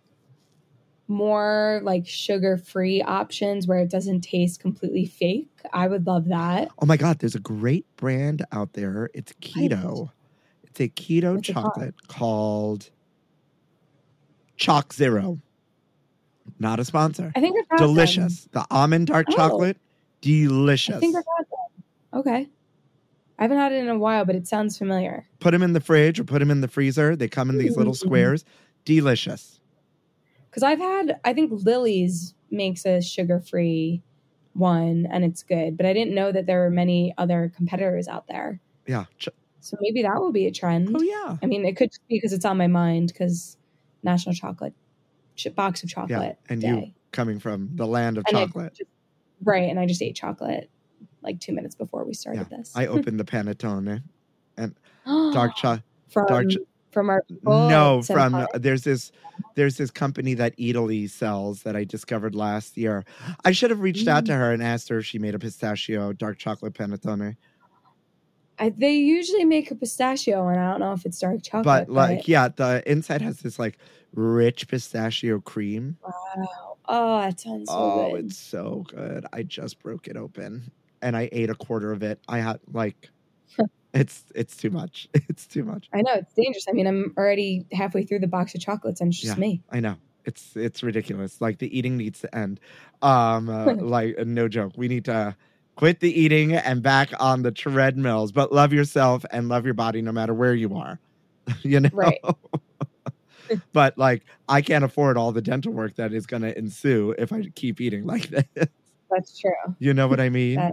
more like sugar-free options where it doesn't taste completely fake. I would love that. Oh my God. There's a great brand out there. It's keto. Right. It's a keto What's chocolate called Choc Zero. Not a sponsor. I think I've had delicious. them. The almond dark oh. chocolate. Delicious. I think I've had them. Okay. I haven't had it in a while, but it sounds familiar. Put them in the fridge or put them in the freezer. They come in these little squares. Delicious. Because I've had, I think Lily's makes a sugar-free one, and it's good. But I didn't know that there were many other competitors out there. Yeah. Ch- so maybe that will be a trend. Oh, yeah. I mean, it could just be because it's on my mind because National Chocolate, ch- Box of Chocolate yeah. And Day. you coming from the land of and chocolate. Just, right. And I just ate chocolate like two minutes before we started yeah. this. I opened the panettone and dark chocolate. From, dark ch- from our people? No, from uh, there's this there's this company that Italy sells that I discovered last year. I should have reached mm. out to her and asked her if she made a pistachio dark chocolate panettone. I, they usually make a pistachio, and I don't know if it's dark chocolate. But like, but... yeah, the inside has this like rich pistachio cream. Wow! Oh, that sounds so oh, good. Oh, it's so good. I just broke it open. And I ate a quarter of it. I had like, it's it's too much. It's too much. I know, it's dangerous. I mean, I'm already halfway through the box of chocolates, and it's just yeah, me. I know. It's it's ridiculous. Like the eating needs to end. Um, uh, like no joke. We need to quit the eating and back on the treadmills. But love yourself and love your body no matter where you are. You know. Right. But like, I can't afford all the dental work that is going to ensue if I keep eating like this. That's true. You know what I mean? That-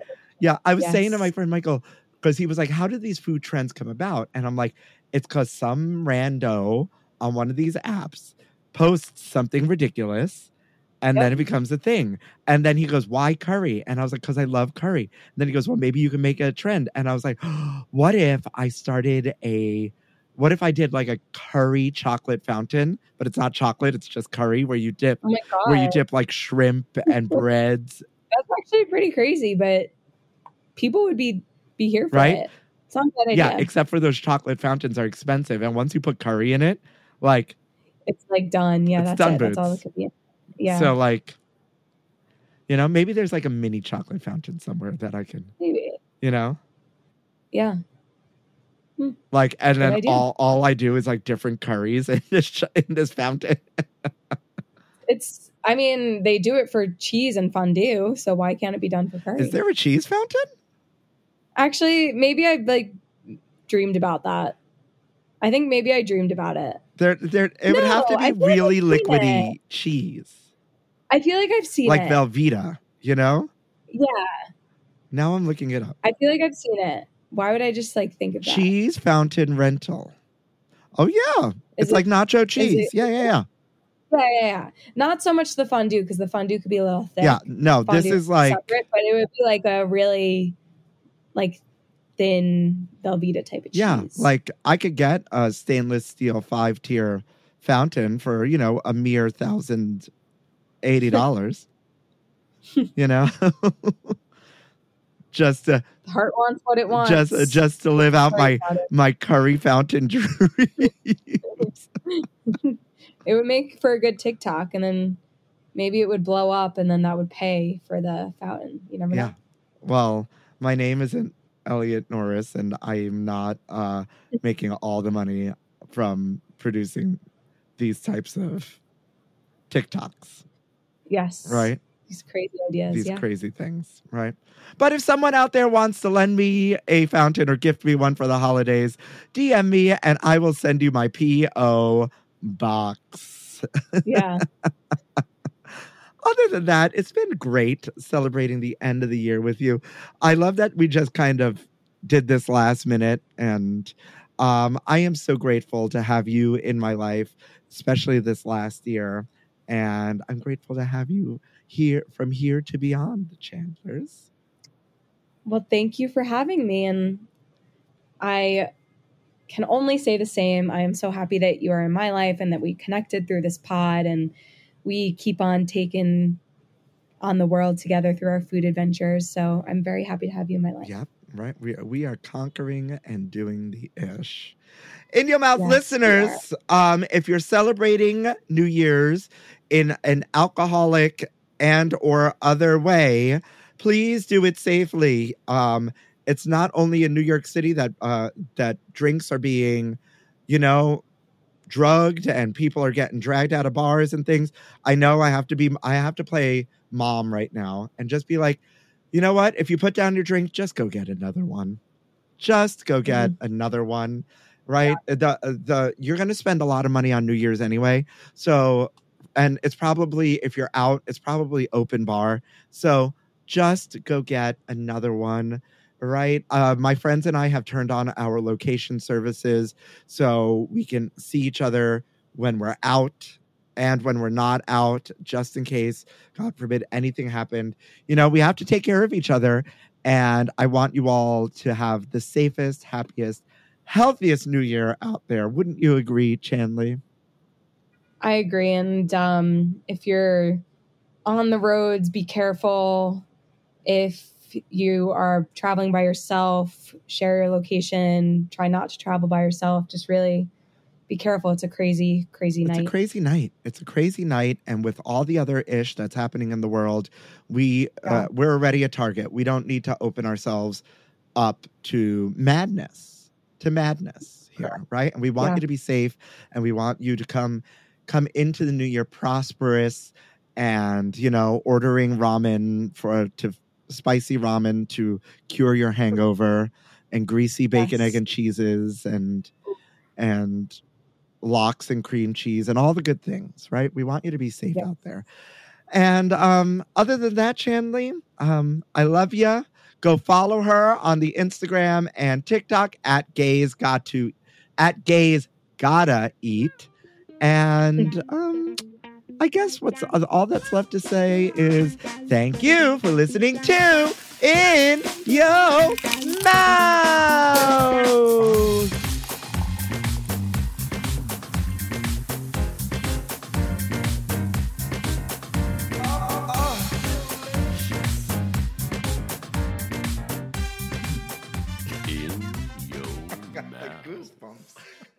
Yeah, I was Yes. saying to my friend Michael, because he was like, how did these food trends come about? And I'm like, it's because some rando on one of these apps posts something ridiculous and Yep. then it becomes a thing. And then he goes, why curry? And I was like, because I love curry. And then he goes, well, maybe you can make it a trend. And I was like, what if I started a, what if I did like a curry chocolate fountain, but it's not chocolate, it's just curry where you dip, Oh my God. where you dip like shrimp and breads. That's actually pretty crazy, but people would be be here for Right? it. It's not a bad idea. Yeah, except for those chocolate fountains are expensive. And once you put curry in it, like, It's like done. Yeah, It's that's done it. That's all boots. it could be. Yeah, so like, you know, maybe there's like a mini chocolate fountain somewhere that I can, maybe. you know, Yeah. like, and Good then idea. all, all I do is like different curries in this, ch- in this fountain. It's, I mean, they do it for cheese and fondue, so why can't it be done for curry? Is there a cheese fountain? Actually, maybe I like dreamed about that. I think maybe I dreamed about it. There, there, it would have to No, I be feel like really I've seen liquidy cheese, I feel like I've seen like it. Velveeta, you know? Yeah, Now I'm looking it up. I feel like I've seen it. Why would I just like think of that? Cheese fountain rental. Oh yeah, Is it's it- like nacho cheese. it- yeah, yeah, yeah. Yeah, yeah, yeah. Not so much the fondue because the fondue could be a little thick. Yeah, no, this Fondue is like separate, but it would be like a really like thin Velveeta type of cheese. yeah, like I could get a stainless steel five tier fountain for you know a mere thousand eighty dollars. you know, just to the heart wants what it wants. just uh, just to live out Sorry my about it. my curry fountain dreams. It would make for a good TikTok, and then maybe it would blow up, and then that would pay for the fountain. You never Yeah. know. Well, my name isn't Elliot Norris, and I'm not uh, making all the money from producing these types of TikToks, Yes. right? These crazy ideas. These yeah. crazy things, right? But if someone out there wants to lend me a fountain or gift me one for the holidays, D M me and I will send you my P O box. yeah. Other than that, it's been great celebrating the end of the year with you. I love that we just kind of did this last minute. And um, I am so grateful to have you in my life, especially this last year. And I'm grateful to have you here from here to beyond the Chandlers. Well, thank you for having me. And I can only say the same. I am so happy that you are in my life and that we connected through this pod and we keep on taking on the world together through our food adventures. So I'm very happy to have you in my life. Yep, right. We are, we are conquering and doing the ish. In Your Mouth Yes, listeners, um, if you're celebrating New Year's in an alcoholic and or other way, please do it safely. Um, it's not only in New York City that uh, that drinks are being, you know, drugged and people are getting dragged out of bars and things. I know I have to be, I have to play mom right now and just be like, you know what? If you put down your drink, just go get another one. Just go get mm-hmm. another one, right? Yeah. The the you're going to spend a lot of money on New Year's anyway. So, and it's probably, if you're out, it's probably open bar. So just go get another one. Right. Uh, my friends and I have turned on our location services so we can see each other when we're out and when we're not out, just in case, God forbid, anything happened. You know, we have to take care of each other. And I want you all to have the safest, happiest, healthiest New Year out there. Wouldn't you agree, Chanley? I agree. And um, if you're on the roads, be careful. If you are traveling by yourself, share your location, try not to travel by yourself. Just really be careful. It's a crazy, crazy night. It's a crazy night. It's a crazy night. And with all the other ish that's happening in the world, we, yeah. uh, we're already a target. We don't need to open ourselves up to madness, to madness here, yeah. right? And we want yeah. you to be safe and we want you to come, come into the new year prosperous and, you know, ordering ramen for, to, spicy ramen to cure your hangover and greasy bacon, yes. egg, and cheeses and and lox and cream cheese and all the good things, right? We want you to be safe yes. out there. And um, other than that, Chanley, um, I love you. Go follow her on the Instagram and TikTok at gays got to at gays gotta eat. And um I guess what's all that's left to say is thank you for listening to In Yo Mouth. In your mouth. Goosebumps.